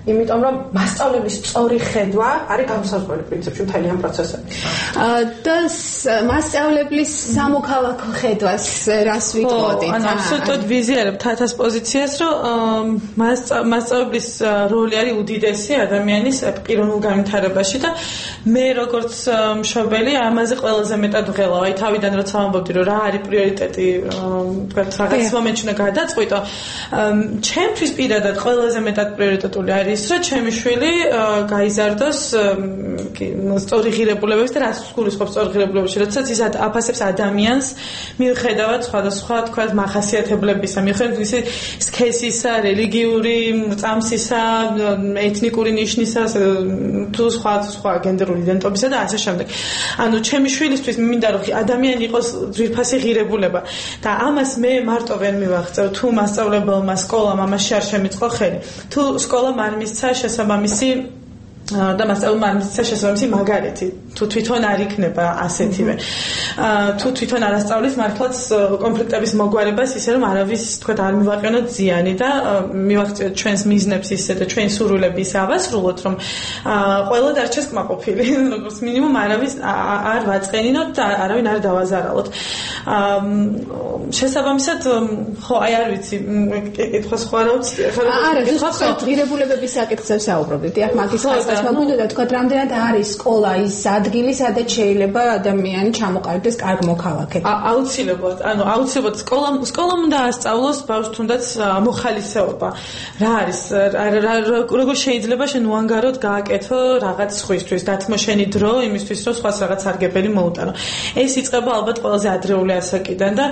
იმიტომ რომ მასწავლებლის სწორი ხედვა არის განსაზღვრელი პრინციპში მთელი ამ პროცესებში. და მასწავლებლის სამოქალაქო ხედვას რას ვიტყოდით? ანუ აბსოლუტურად ვიზიარებ თათას პოზიციას, რომ მასწავლებლის როლი არის უდიდესი ადამიანის პიროვნულ განვითარებაში და მე როგორც მშობელი ამაზე ყველაზე მეტად ვღელავ. აი თავიდან როცა ვამბობდი რომ რა არის პრიორიტეტი, თქვათ რაღაც მომენტში უნდა გადაწყვიტო. ჩემთვის პირადად ყველაზე მეტად პრიორიტეტული არის ის, რომ ჩემი შვილი გაიზარდოს სწორი ღირებულებების და რას გულისხმობს სწორი ღირებულებებში, როდესაც ის აფასებს ადამიანს მიუხედავად სხვადასხვა თქვათ მახასიათებლებისა, მიუხედავად მისი სქესისა, რელიგიური წამსისა, ეთნიკური ნიშნისა, თუ სხვა გენდერული იდენტობისა და ასე შემდეგ. ანუ ჩემი შვილისთვის მინდა რომ ადამიანი იყოს ძვირფასი ღირებულება და ამას მე მარტო ვერ მივაღწევ თუ მასწავლებელმა სკოლამ ამაში არ შემიწყო ხელი. თუ სკოლამ არ მისცა შესაბამისი და მასწავლებელმა არ მისცა შესაბამისი მაგალითი, თუ თვითონ არ იქნება ასეთივე. თუ თვითონ არ ასწავლის მართლაც კონფლიქტების მოგვარებას ისე რომ არავის თქვა არ მივაყენოთ ზიანი და მივაღწიოთ ჩვენს მიზნებს ისე და ჩვენი სურვილები ისე ავასრულოთ რომ ყველა დარჩეს კმაყოფილი, როგორც მინიმუმ არავის არ ვაწყენინოთ და არავინ არ დავაზარალოთ. შესაბამისად ხო აი არ ვიცი კითხავს ხო არა ვიცი არა ზუსტად ღირებულებების საკითხზე საუბრობდით. აქ მაგის ხასას მოგვიდოდა თქვა რამდენად არის სკოლა ის ადგილი სადაც შეიძლება ადამიანი ჩამოყალიბდეს კარგ მოქალაქედ. აუცილებლად, ანუ აუცილებლად სკოლამ უნდა ასწავლოს ბავშვს თუნდაც მოხალისეობა. რა არის როგორ შეიძლება შენ უანგაროდ გააკეთო რაღაც სხვისთვის, დათმო შენი დრო იმისთვის რომ სხვას რაღაც სარგებელი მოუტანო. ეს იწყება ალბათ ყველაზე ადრეული ასაკიდან და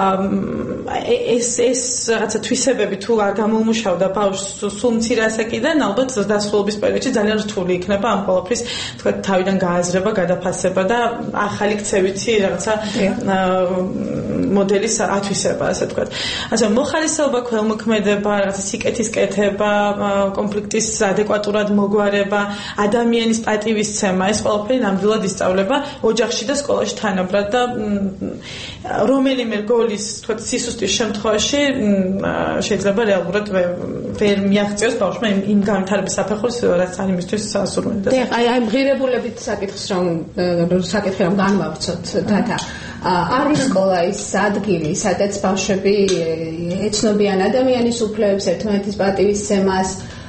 ეს რაღაცა თვისებები თუ არ გამოუმუშავდა ბავშვს სულ მცირე ასაკიდან ალბათ დასრულების პერიოდში ძალიან რთული იქნება ამ ყველაფრის თქვა თავიდან გააზრება, გადაფასება და ახალი ქცევითი რაღაცა მოდელის ათვისება, ასე ვთქვათ. ასე მოხალისეობა, ქველმოქმედება, რაღაცა სიკეთის კეთება, კონფლიქტის ადეკვატურად მოგვარება, ადამიანის პატივისცემა, ეს ყველაფერი ნამდვილად ისწავლება ოჯახში და სკოლაში თანაბრად და რომელიმე გოლის თქვა სისუსტის შემთხვევაში შეიძლება რეალურად ვერ მიაღწიოს ბავშვმა იმ განვითარების საფეხურს, რაც არის მისთვის სასურველი. აი ღირებულებით საკითხს რომ განვავრცოთ თათა. არის სკოლა ის ადგილი, სადაც ბავშვები ეცნობიან ადამიანის უფლებებს, ერთმანეთის პატივისცემას,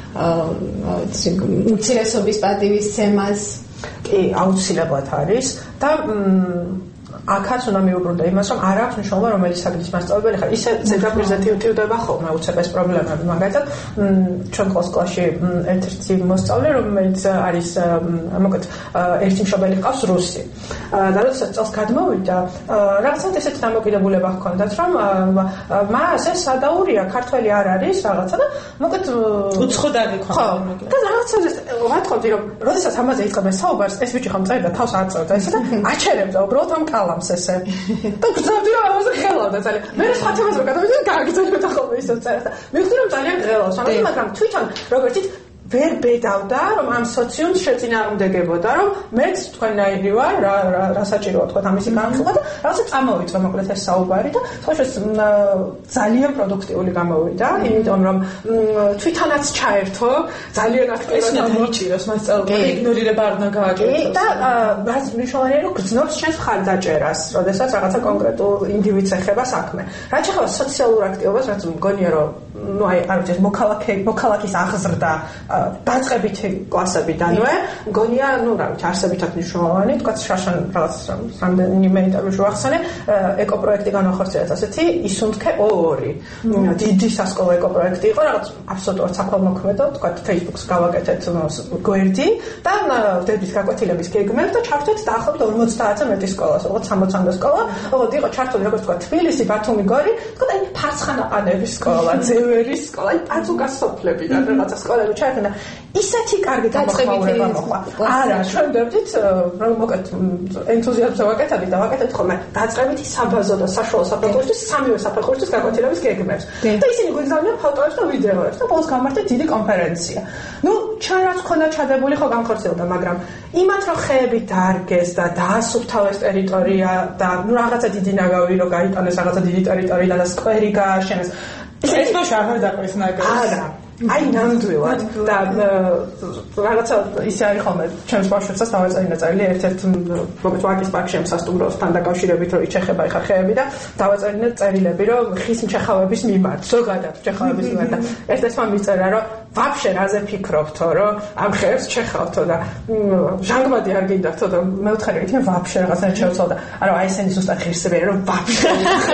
უმცირესობის პატივისცემას. კი, აუცილებლად არის და აქაც უნდა მიუბრუნდე იმას, რომ არ აქვს მნიშვნელობა რომელი საგნის მასწავლებელი ხარ. ისე ზედაპირზე ტივდება ხოლმე უცებ ეს პრობლემები. მაგალითად, ჩვენ კლასში ერთ-ერთი მოსწავლე, რომელიც არის მოკლედ ერთი მშობელი ყავს რუსი. და როდესაც წელს გადმოვიდა, რაღაცად ესეთი დამოკიდებულება ჰქონდათ, რომ მას ეს სადაურია, ქართველი არ არის რაღაცა და მოკლედ უცხოდ არ იქნება. და რაღაცა ვატყობდი, რომ როდესაც ამაზე იწყებენ საუბარს, ეს ბიჭი ხომ წერდა თავს არ წერდა ესა და აჩერებდა უბრალოდ ამ კალამს ესე. და გძავდი რომ ამაზე ხელავდა ძალიან. მე სხვა თემაზე რომ გადავიდე, გააგრძელებდა ხოლმე ისე წერდა. მივხვდი რომ ძალიან ღელავს, მაგრამ თვითონ როგორც იცით ვერ ბედავდა რომ ამ სოციუმს შეწინააღმდეგებოდა რომ მეც თქვენნაირი ვარ რა საჭიროა თქვა ამისი განხილვა და რაღაცა წამოვიწვა მოკლედ ეს საუბარი და სხვა ძალიან პროდუქტიული გამოვიდა იმიტომ რომ თვითონაც ჩაერთო ძალიან აქტიურად მოიჭიროს მასწავლებელი იგნორირება არ უნდა გააკეთოს და რაც მნიშვნელოვანია რომ გრძნობს ჩვენს ხარდაჭერას როდესაც რაღაცა კონკრეტულ ინდივიდს ეხება საქმე რაც ეხება სოციალურ აქტივობას რაც მგონია რომ ну აი არ ვიცი მოქალაქის აღზრდა დაწყებითი კლასებიდანვე მგონია ну რა ვიცი არსებითად მნიშვნელოვანი თქვა შაშან რაღაც რამდენიმე ინტერვიუში ვახსენე ეკოპროექტი განახორციელეთ ასეთი ისუნთქე 2 დიდი სასკოლო ეკოპროექტი იყო რაღაც აბსოლუტურად საქველმოქმედო თქვა Facebook-ს გავაკეთეთ გვერდი და დედის გაკვეთილების გეგმებს და ჩავთვით დაახლოებით 50-ზე მეტი სკოლა, როგორც 60-მდე სკოლა, ოღონდ იყო ჩართული როგორც თქვა თბილისი, ბათუმი, გორი, თქვა აი ფარცხანაყანების სკოლა, ძევერის სკოლა, აი პაწუგასოფლებიდან რაღაცა სკოლები ჩაერთნა. ისეთი კარგი დაწყებითი მოხდა. არა, ჩვენ ვდებდით რომ მოკეთ ენთუზიაზმზე ვაკეთებთ და ვაკეთებთ ხოლმე დაწყებითი საბაზო და საშუალო საფეხურისთვის სამივე საფეხურისთვის გაკვეთილების გეგმებს. და ისინი გვიგზავნიან ფოტოებს და ვიდეოებს და ბოლოს გამართეთ დიდი კონფერენცია. ნუ ჩვენ რაც ქონდა ჩადებული ხო განხორციელდა, მაგრამ იმათ რომ ხეები დარგეს და დაასუფთავეს ტერიტორია და ნუ რაღაცა დიდი ნაგავი რომ გაიტანეს რაღაცა დიდი ტერიტორიიდან და სკვერი გააშენეს. ეს ბავშვი აღარ დაყვეს ნაგავს. არა აი ნამდვილად და რაღაცა ისე არის ხოლმე ჩემს ბავშვებსაც დავეწერინე წერილი ერთ-ერთ როგორც ვაკის პარკში სასტუმროსთან დაკავშირებით რომ იჩეხება ხარ ხეები და დავეწერინე წერილები რომ ხის მჩეხავების მიმართ ზოგადად მჩეხავების მიმართ და ერთ-ერთმა მიწერა რომ ვაფშე რაზე ფიქრობთო რომ ამ ხეებს ჩეხავთო და ჟანგბადი არ გინდათო და მეუთხარი ითქმა ვაფშე რაღაცა შევცვალ და არა აი ესენი ზუსტად ღირსები რომ ვაფშე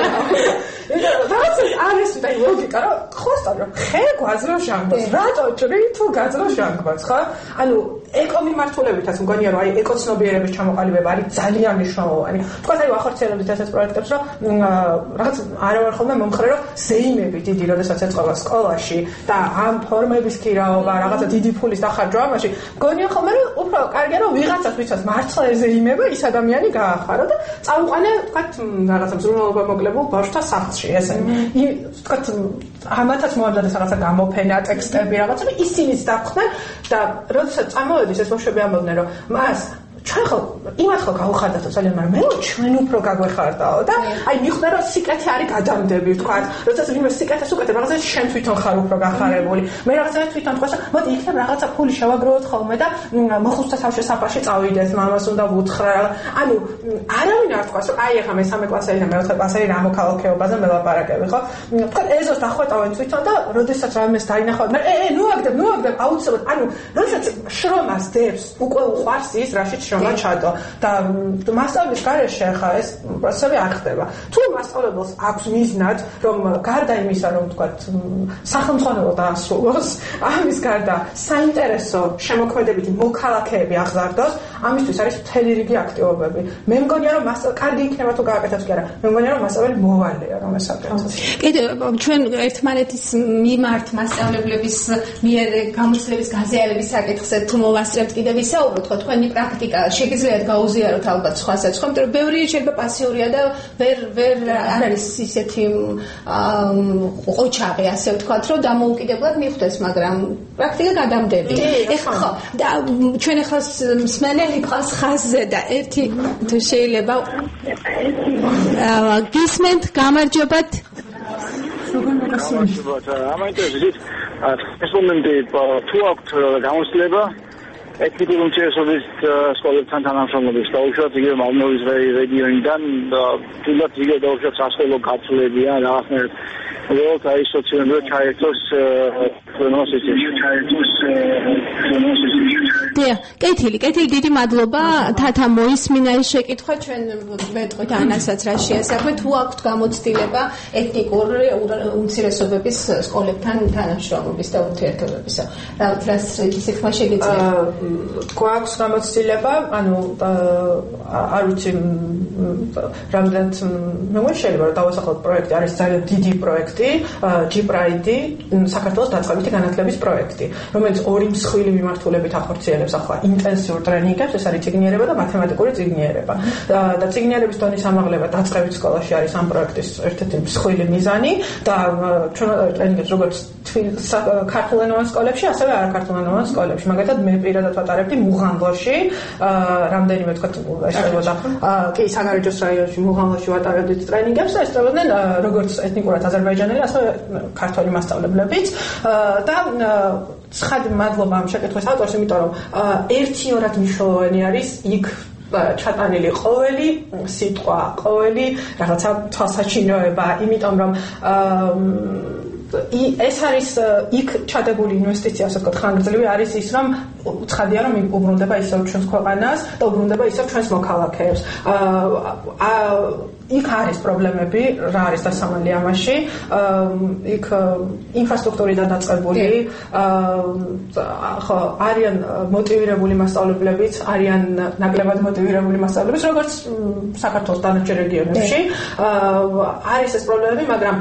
that's არის და ლოგიკა რომ ხოსტა რომ ხე გვაძლო ჟანგბადს რატო ჭრი თუ გაძლო ჟანგბადს ხო ანუ ეკომიმართულებითაც მგონია რომ აი ეკოცნობიერების ჩამოყალიბება არის ძალიან მნიშვნელოვანი თქვა აი ვახორციელებთ ესეთ პროექტებს რომ რაღაც არა ვარ ხოლმე მომხრე რომ ზეიმები დიდი როდესაც ეწყობა სკოლაში და ამ ფორმების ქირაობა რაღაცა დიდი ფულის დახარჯვა ამაში მგონია ხოლმე რომ უფრო კარგია რომ ვიღაცას ვისაც მართლა ეზეიმება ის ადამიანი გაახარო და წაუყანე თქვა რაღაცა ზრუნველობა მოკლებულ ბავშვთა სახლში ესენი თქვა ამათაც მოამზადეს რაღაცა გამოფენა ტექსტები რაღაცა ისინიც დახვდნენ და როდესაც წამოვედის ეს ბავშვები ამბობდნენ რომ მას ჩვენ ხო იმათ ხო გავხარდათო ძალიან მაგრამ მე ჩვენ უფრო გაგვეხარდაო და აი მიხვდა რომ სიკეთე არის გადამდები თქვა როდესაც ვინმე სიკეთეს უკეთებ რაღაცა შენ თვითონ ხარ უფრო გახარებული მე რაღაცა თვითონ თქვა მოდი იქნებ რაღაცა ფული შევაგროვოთ ხოლმე და მოხუცთა სავშე საფაში წავიდეთ მამას უნდა ვუთხრა ანუ არავინ არ თქვას რომ აი ახლა მე 3 კლასელი და მე 4 კლასელი რა მოქალაქეობაზე მელაპარაკები ხო თქვა ეზოს დახვეტავენ თვითონ და როდესაც რამეს დაინახავთ მე ნუ აგდებ აუცილებლად ანუ როდესაც შრომას დებს უკვე უყვარს ის რაშიც შრომა ჩადო და მასწავლებლის გარეშე ახლა ეს პროცესები არ ხდება თუ მასწავლებელს აქვს მიზნად რომ გარდა იმისა რომ თქვათ სახელმწიფო დაასრულოს ამის გარდა საინტერესო შემოქმედებითი მოქალაქეები აღზარდოს ამისთვის არის მთელი რიგი აქტივობები მე მგონია რომ კარგი იქნება თუ გააკეთებს კი არა მე მგონია რომ მასწავლებელი მოვალეა რომ ეს აკეთოს კიდე ჩვენ ერთმანეთის მიმართ მასწავლებლების მიერ გამოცდილების გაზიარების საკითხზე თუ მოვასწრებთ კიდე ვისაუბროთ ხო თქვენი პრაქტიკა შეგიძლიათ გაუზიაროთ ალბათ სხვასაც ხო იმიტომ რომ ბევრი შეიძლება პასიურია და ვერ არ არის ისეთი ყოჩაღი ასე ვთქვათ რომ დამოუკიდებლად მიხვდეს მაგრამ პრაქტიკა გადამდები ეხლა ხო და ჩვენ ახლა მსმენელი ყავს ხაზზე და ერთი თუ შეიძლება გისმენთ გამარჯობათ ამაინტერესებს ეს მომენტი თუ აქვთ გამოცდილება ეთნიკური უმცირესობის სკოლებთან თანამშრომლობის დაუშვათ იგივე მალნოვის რეგიონიდან თუნდაც იგივე დაუშვათ სასკოლო გაცვლები ან რაღაცნაირად როგორც აი სოციალურ ჩაერთოს კეთილი დიდი მადლობა თათა მოისმინა ეს შეკითხვა ჩვენ ვეტყვით ანასაც რა შეასახმეთ თუ აქვთ გამოცდილება ეთნიკური უმცირესობების სკოლებთან თანამშრომლობის და ურთიერთობებისა რას ისეთმა შეგიძლიათ გვაქვს გამოცდილება ანუ არ ვიცი რამდენად მე შეიძლება რომ დავასახელოთ პროექტი არის ძალიან დიდი პროექტი G-Pride საქართველოს დაწყებითი განათლების პროექტი რომელიც ორი მსხვილი მიმართულებით ახორციელებს ახლა ინტენსიურ ტრენინგებს ეს არის ციგნიერება და მათემატიკური ციგნიერება და ციგნიერების დონის ამაღლება დაწყებით სკოლაში არის ამ პროექტის ერთ-ერთი მსხვილი მიზანი და ჩვენ ტრენინგებს როგორც ქართულენოვან სკოლებში ასევე არაქართულენოვან სკოლებში მაგალითად მე პირადად ვატარებდი მუღამბოში რამდენიმე თქვა ესწრებოდა კი საგარეჯოს რაიონში მუღამბოში ვატარებდით ტრენინგებს და ესწრებოდნენ როგორც ეთნიკურად აზერბაიჯანელი ასევე ქართველი მასწავლებლებიც და ცხადი მადლობა ამ შეკითხვის ავტორს იმიტომ რომ ერთიორად მნიშვნელოვანი არის იქ ჩატანილი ყოველი სიტყვა ყოველი რაღაცა თვალსაჩინოება იმიტომ რომ ეს არის იქ ჩადებული ინვესტიცია ასე ვთქვათ ხანგრძლივი არის ის რომ ცხადია რომ უბრუნდება ისევ ჩვენს ქვეყანას და უბრუნდება ისევ ჩვენს მოქალაქეებს იქ არის პრობლემები რა არის დასამალი ამაში იქ ინფრასტრუქტურიდან დაწყებული ხო არიან მოტივირებული მასწავლებლებიც არიან ნაკლებად მოტივირებული მასწავლებლებიც როგორც საქართველოს დანარჩენ რეგიონებში არის ეს პრობლემები მაგრამ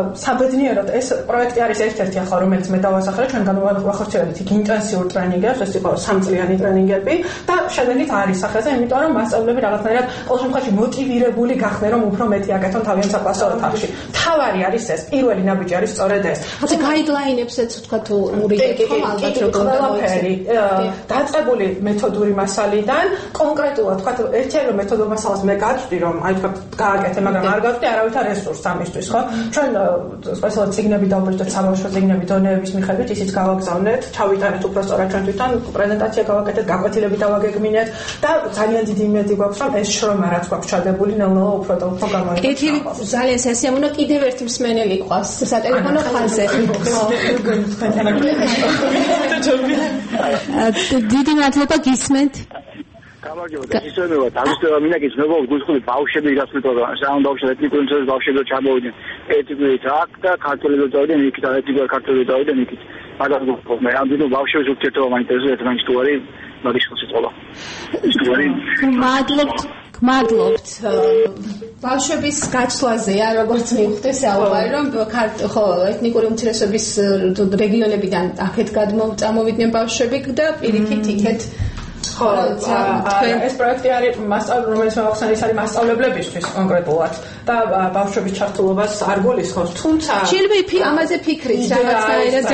საბედნიეროდ ეს პროექტი არის ერთ-ერთი ახლა რომელიც მე დავასახელე ჩვენ განვახორციელებთ იქ ინტენსიურ ტრენინგებს ეს იყო 3 წლიანი ტრენინგები და შემდეგაც არის სახეზე, იმიტომ რომ მასწავლებლები რაღაცნაირად ყოველ შემთხვევაში მოტივირებული გახდნენ, რომ უფრო მეტი აკეთონ თავიანთ საკლასო ოთახში. თავარი არის ეს, პირველი ნაბიჯი არის სწორედ ეს. ასე გაიდლაინებსაც თქვა თუ მურიდეთ ხომ ალბათ ყველაფერი დაწყებული მეთოდური მასალიდან კონკრეტულად თქვა ერთ-ერთი მეთოდურ მასალას მე გავწვდი რომ აი თქვა გააკეთე, მაგრამ არ გავწვდი არავითარ რესურსს ამისთვის, ხო? ჩვენ სპეციალურად ციგნები დავბეჭდეთ, საბავშვო ციგნები დონეების მიხედვით, ისიც გავაგზავნეთ, ჩავიტანეთ უფრო სწორად ჩვენ თვითონ პრეზენტაცია გავაკეთეთ, გაკვეთილები დავაგეგმინეთ და ძალიან დიდი იმედი გვაქვს რომ ეს შრომა რაც გვაქვს ჩადებული ნელ-ნელა უფრო და უფრო გამოიყენება. კეთილი ძალიან სასიამოვნო კიდევ ერთი მსმენელი ყავს სატელეფონო ხაზზე. დიდი მადლობა გისმენთ. გამარჯობა, ისევ დავისწრება მინაკის მეგობრ გულხული ბავშვები გასვლით სამ ბავშვი ეთნიკური უმცირესობის ბავშვები ჩამოვიდნენ ეთნიკური აქ და ქართველები წავიდნენ იქით და ეთნიკური ქართველები წავიდნენ იქით მაგრამ მე ამ დინო ბავშვების ურთიერთობა მაინტერესებს ერთმანეთს სტუარი მაგის ხელში წოლა სტუარი გმადლობთ ბავშვების გაცვლაზეა როგორც მივხვდი საუბარი რომ ხო ეთნიკური უმცირესობის რეგიონებიდან აქეთ გადმოვწამოვიდნენ ბავშვები და პირიქით იქეთ ხო, ეს პროექტი არის რომელიც მოახსენეს არის მასწავლებლებისთვის კონკრეტულად და ბავშვების ჩართულობას არ გულისხმობს, თუმცა შეიძლება ამაზე ფიქრით რაღაცნაირად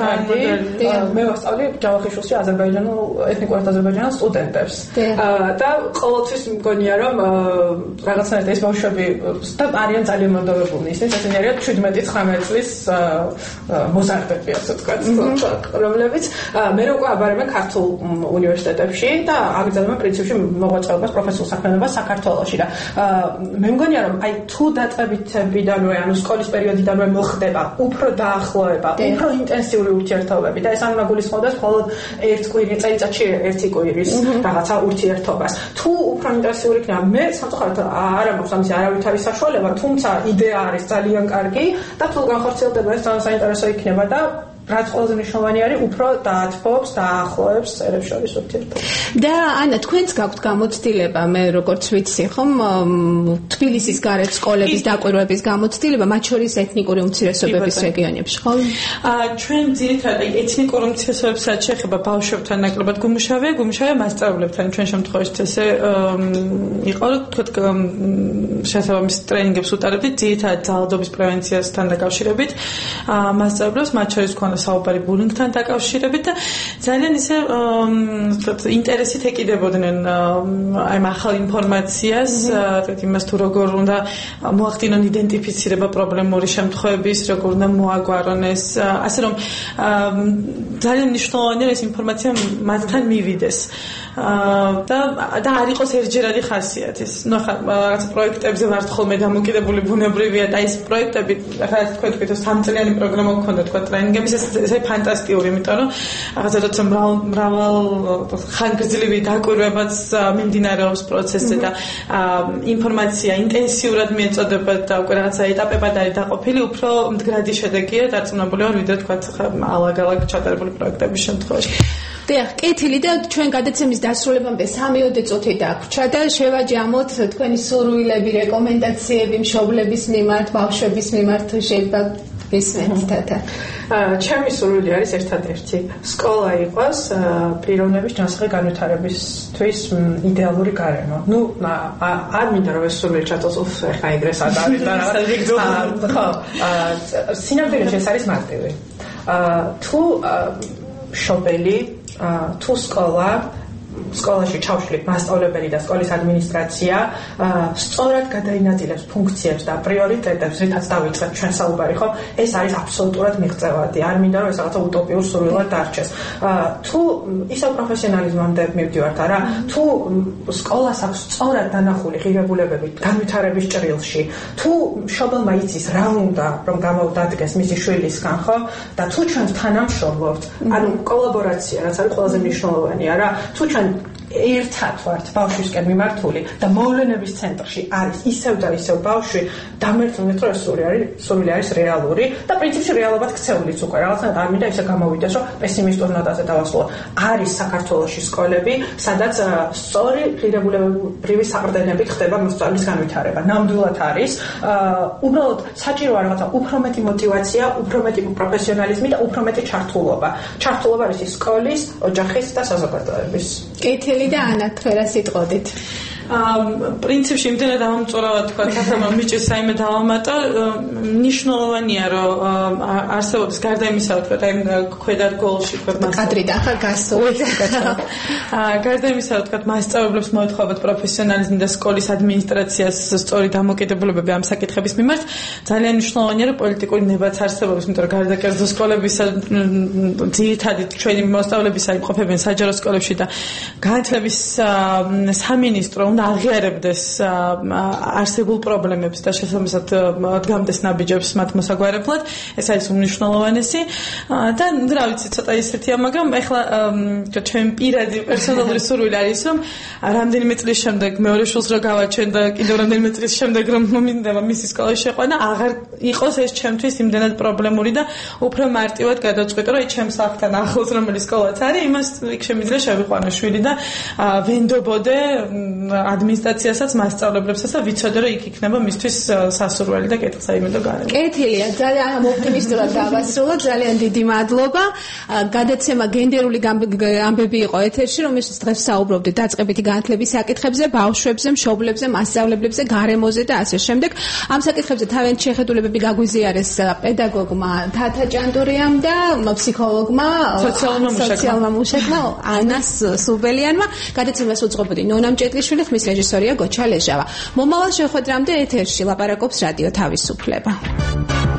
მე ვასწავლი ჯავახიშვილში ეთნიკურად აზერბაიჯანელ სტუდენტებს და ყოველთვის მგონია რომ რაღაცნაირად ეს ბავშვები და არიან ძალიან მომდევნებულნი, ისინი არიან 17-19 წლის მოზარდები ასე ვთქვათ, რომლებიც მე უკვე აბარებენ ქართულ უნივერსიტეტებში და აგრძელებენ პრინციპში მოღვაწეობას პროფესიულ საქმიანობას საქართველოში და მე მგონია რომ აი თუ დაწყებითებიდანვე ანუ სკოლის პერიოდიდანვე მოხდება უფრო დაახლოება, უფრო ინტენსიური ურთიერთობები და ეს არ უნდა გულისხმობდეს მხოლოდ ერთ კვირის წელიწადში ერთი კვირის რაღაცა ურთიერთობას. თუ უფრო ინტენსიური იქნება, მე სამწუხაროდ არ ამბობს ამის არავითარი საშუალება, თუმცა იდეა არის ძალიან კარგი და თუ განხორციელდება ეს ძალიან საინტერესო იქნება და რაც ყველაზე მნიშვნელოვანი არის, უფრო დაათბობს, დაახლოებს წერებს შორის ურთიერთობას. და ანა, თქვენც გაქვთ გამოცდილება, მე როგორც ვიცი, ხომ, თბილისის გარეთ სკოლების დაკვირვების გამოცდილება, მათ შორის ეთნიკური უმცირესობების რეგიონებში, ხო? ჩვენ ძირითადად ეთნიკურ უმცირესობებსაც შეეხება ბავშვებთან ნაკლებად გუმუშავია მასწავლებლებთან, ჩვენ შემთხვევაში ესე იყო, თქვათ, შესაბამის ტრენინგებს უტარებდით, ძირითადად ძალადობის პრევენციასთან დაკავშირებით, მასწავლებლებს, მათ შორის საუბარი ბულინგთან დაკავშირებით და ძალიან ისე ინტერესით ეკიდებოდნენ აი ახალ ინფორმაციას, იმას თუ როგორ უნდა მოახდინონ იდენტიფიცირება პრობლემური შემთხვევების, როგორ უნდა მოაგვარონ ეს, ასე რომ ძალიან მნიშვნელოვანია ეს ინფორმაცია მათთან მივიდეს. და არ იყოს ერთჯერადი ხასიათის. ნუ ხა რაღაცა პროექტებზე ვართ ხოლმე დამოკიდებული ბუნებრივია და ეს პროექტები ხა თქვენ თქვით 3 წლიანი პროგრამა გქონდა თქვა ტრენინგების ესე ფანტასტიკური, იმიტომ რომ რაღაცა როცა მრავალ ხანგრძლივი დაკვირვებაც მიმდინარეობს პროცესზე და ინფორმაცია ინტენსიურად მიეწოდება და უკვე რაღაცა ეტაპებად არის დაყოფილი, უფრო მდგრადი შედეგია დარწმუნებული ვარ, ვიდრე თქვა ალაგ-ალაგ ჩატარებული პროექტების შემთხვევაში. დიახ, კეთილი და ჩვენ გადაცემის დასრულებამდე 3-4 წუთი დაგვრჩა და შევაჯამოთ თქვენი სურვილები, რეკომენდაციები მშობლების მიმართ, ბავშვების მიმართ შეიძლება გისმენთ თათა. ჩემი სურვილი არის ერთადერთი. სკოლა იყოს პიროვნების ჯანსაღი განვითარებისთვის იდეალური გარემო. ნუ არ მინდა რომ ეს სურვილი ჩაწოს ხა ეგრეს არ არის და ხო, სინამდვილეში ეს არის მარტივი. თუ მშობელი თუ სკოლაში ჩავშლით მასწავლებელი და სკოლის ადმინისტრაცია სწორად გადაინაწილებს ფუნქციებს და პრიორიტეტებს, რითაც დავიწყეთ ჩვენ საუბარი, ხო? ეს არის აბსოლუტურად მიღწევადი. არ მინდა რომ ეს რაღაცა უტოპიურ სურვილად დარჩეს. თუ ისევ პროფესიონალიზმამდე მივდივართ, არა? თუ სკოლას აქვს სწორად დანახული ღირებულებები განვითარების ჭრილში, თუ მშობელმა იცის რა უნდა რომ გამოვდადგეს მისი შვილისგან, ხო? და თუ ჩვენ თანამშრომლობთ, ანუ კოლაბორაცია, რაც არის ყველაზე მნიშვნელოვანი, არა? თუ ჩვენ ერთად ვართ ბავშვისკენ მიმართული და მოვლენების ცენტრში არის ისევ და ისევ ბავშვი, დამერწმუნეთ, რომ სურვილი არის რეალური და პრინციპში რეალობად ქცეულიც უკვე რაღაცნაირად არ მინდა ისე გამოვიდეს, რომ პესიმისტურ ნოტაზე დავასრულო. არის საქართველოში სკოლები, სადაც სწორი ღირებულებრივი საყრდენებით ხდება მოსწავლის განვითარება. ნამდვილად არის. უბრალოდ საჭიროა რაღაცა უფრო მეტი мотиваცია, უფრო მეტი პროფესიონალიზმი და უფრო მეტი ჩართულობა. ჩართულობა არის სკოლის, ოჯახის და საზოგადოების. კეთილი და ანა თქვენ რა სიტყოდით? პრინციპში იმდენად ამომწურავად თქვა თამამ მიჭის საიმე დავამატა ნიშნულოვანია რომ არსებობს გარდა იმისა რომ თქვა აი ქვედა გოლში თქვა კადრიდან ხარ გასული გარდა იმისა რომ თქვა მასწავლებლებს მოეთხოვათ პროფესიონალიზმი და სკოლის ადმინისტრაციას სწორი დამოკიდებულებები ამ საკითხების მიმართ ძალიან მნიშვნელოვანია რომ პოლიტიკური ნებაც არსებობს იმიტომ რომ გარდა კერძო სკოლებისა ძირითადი ჩვენი მოსწავლეებისა იმყოფებიან საჯარო სკოლებში და განათლების სამინისტრო უნდა აღიარებდეს არსებულ პრობლემებს და შესაბამისად დგამდეს ნაბიჯებს მათ მოსაგვარებლად. ეს არის უმნიშვნელოვანესი და რა ვიცი ცოტა ისეთია, მაგრამ ეხლა ჩვენ პირადი პერსონალური სურვილი არის რომ რამდენიმე წლის შემდეგ მეორე შულს რო გავაჩენ და კიდევ რამდენიმე წლის შემდეგ რომ მომინდება მისი სკოლის შეყვანა, აღარ იყოს ეს ჩემთვის იმდენად პრობლემური და უფრო მარტივად გადავწყვიტო, რომ ჩემს სახლთან ახლოს რომელიც სკოლაც არის, იმას იქ შემიძლია შევიყვანო შვილი და ვენდობოდე ადმინისტრაციასაც, მასწავლებლებსაც და ვიცოდე რომ იქ იქნება მისთვის სასურველი და კეთილსაიმედო გარემო. კეთილია, ძალიან ოპტიმისტურად დავასრულო, ძალიან დიდი მადლობა. გადაცემა გენდერული ამბები იყო ეთერში, რომელშიც დღეს საუბრობდით დაწყებითი განათლების საკითხებზე, ბავშვებზე, მშობლებზე, მასწავლებლებზე, გარემოზე და ასე შემდეგ. ამ საკითხებზე თავიანთი შეხედულებები გაგვიზიარეს პედაგოგმა თათა ჭანდურიამ და ფსიქოლოგმა სოციალურმა მუშაკმა ანას სუბელიანმა. გადაცემას უძღვებოდი ნონა მჭედლიშვილი, ხმის რეჟისორია გოჩა ლეჟავა. მომავალ შეხვედრამდე ეთერში ლაპარაკობს რადიო თავისუფლება.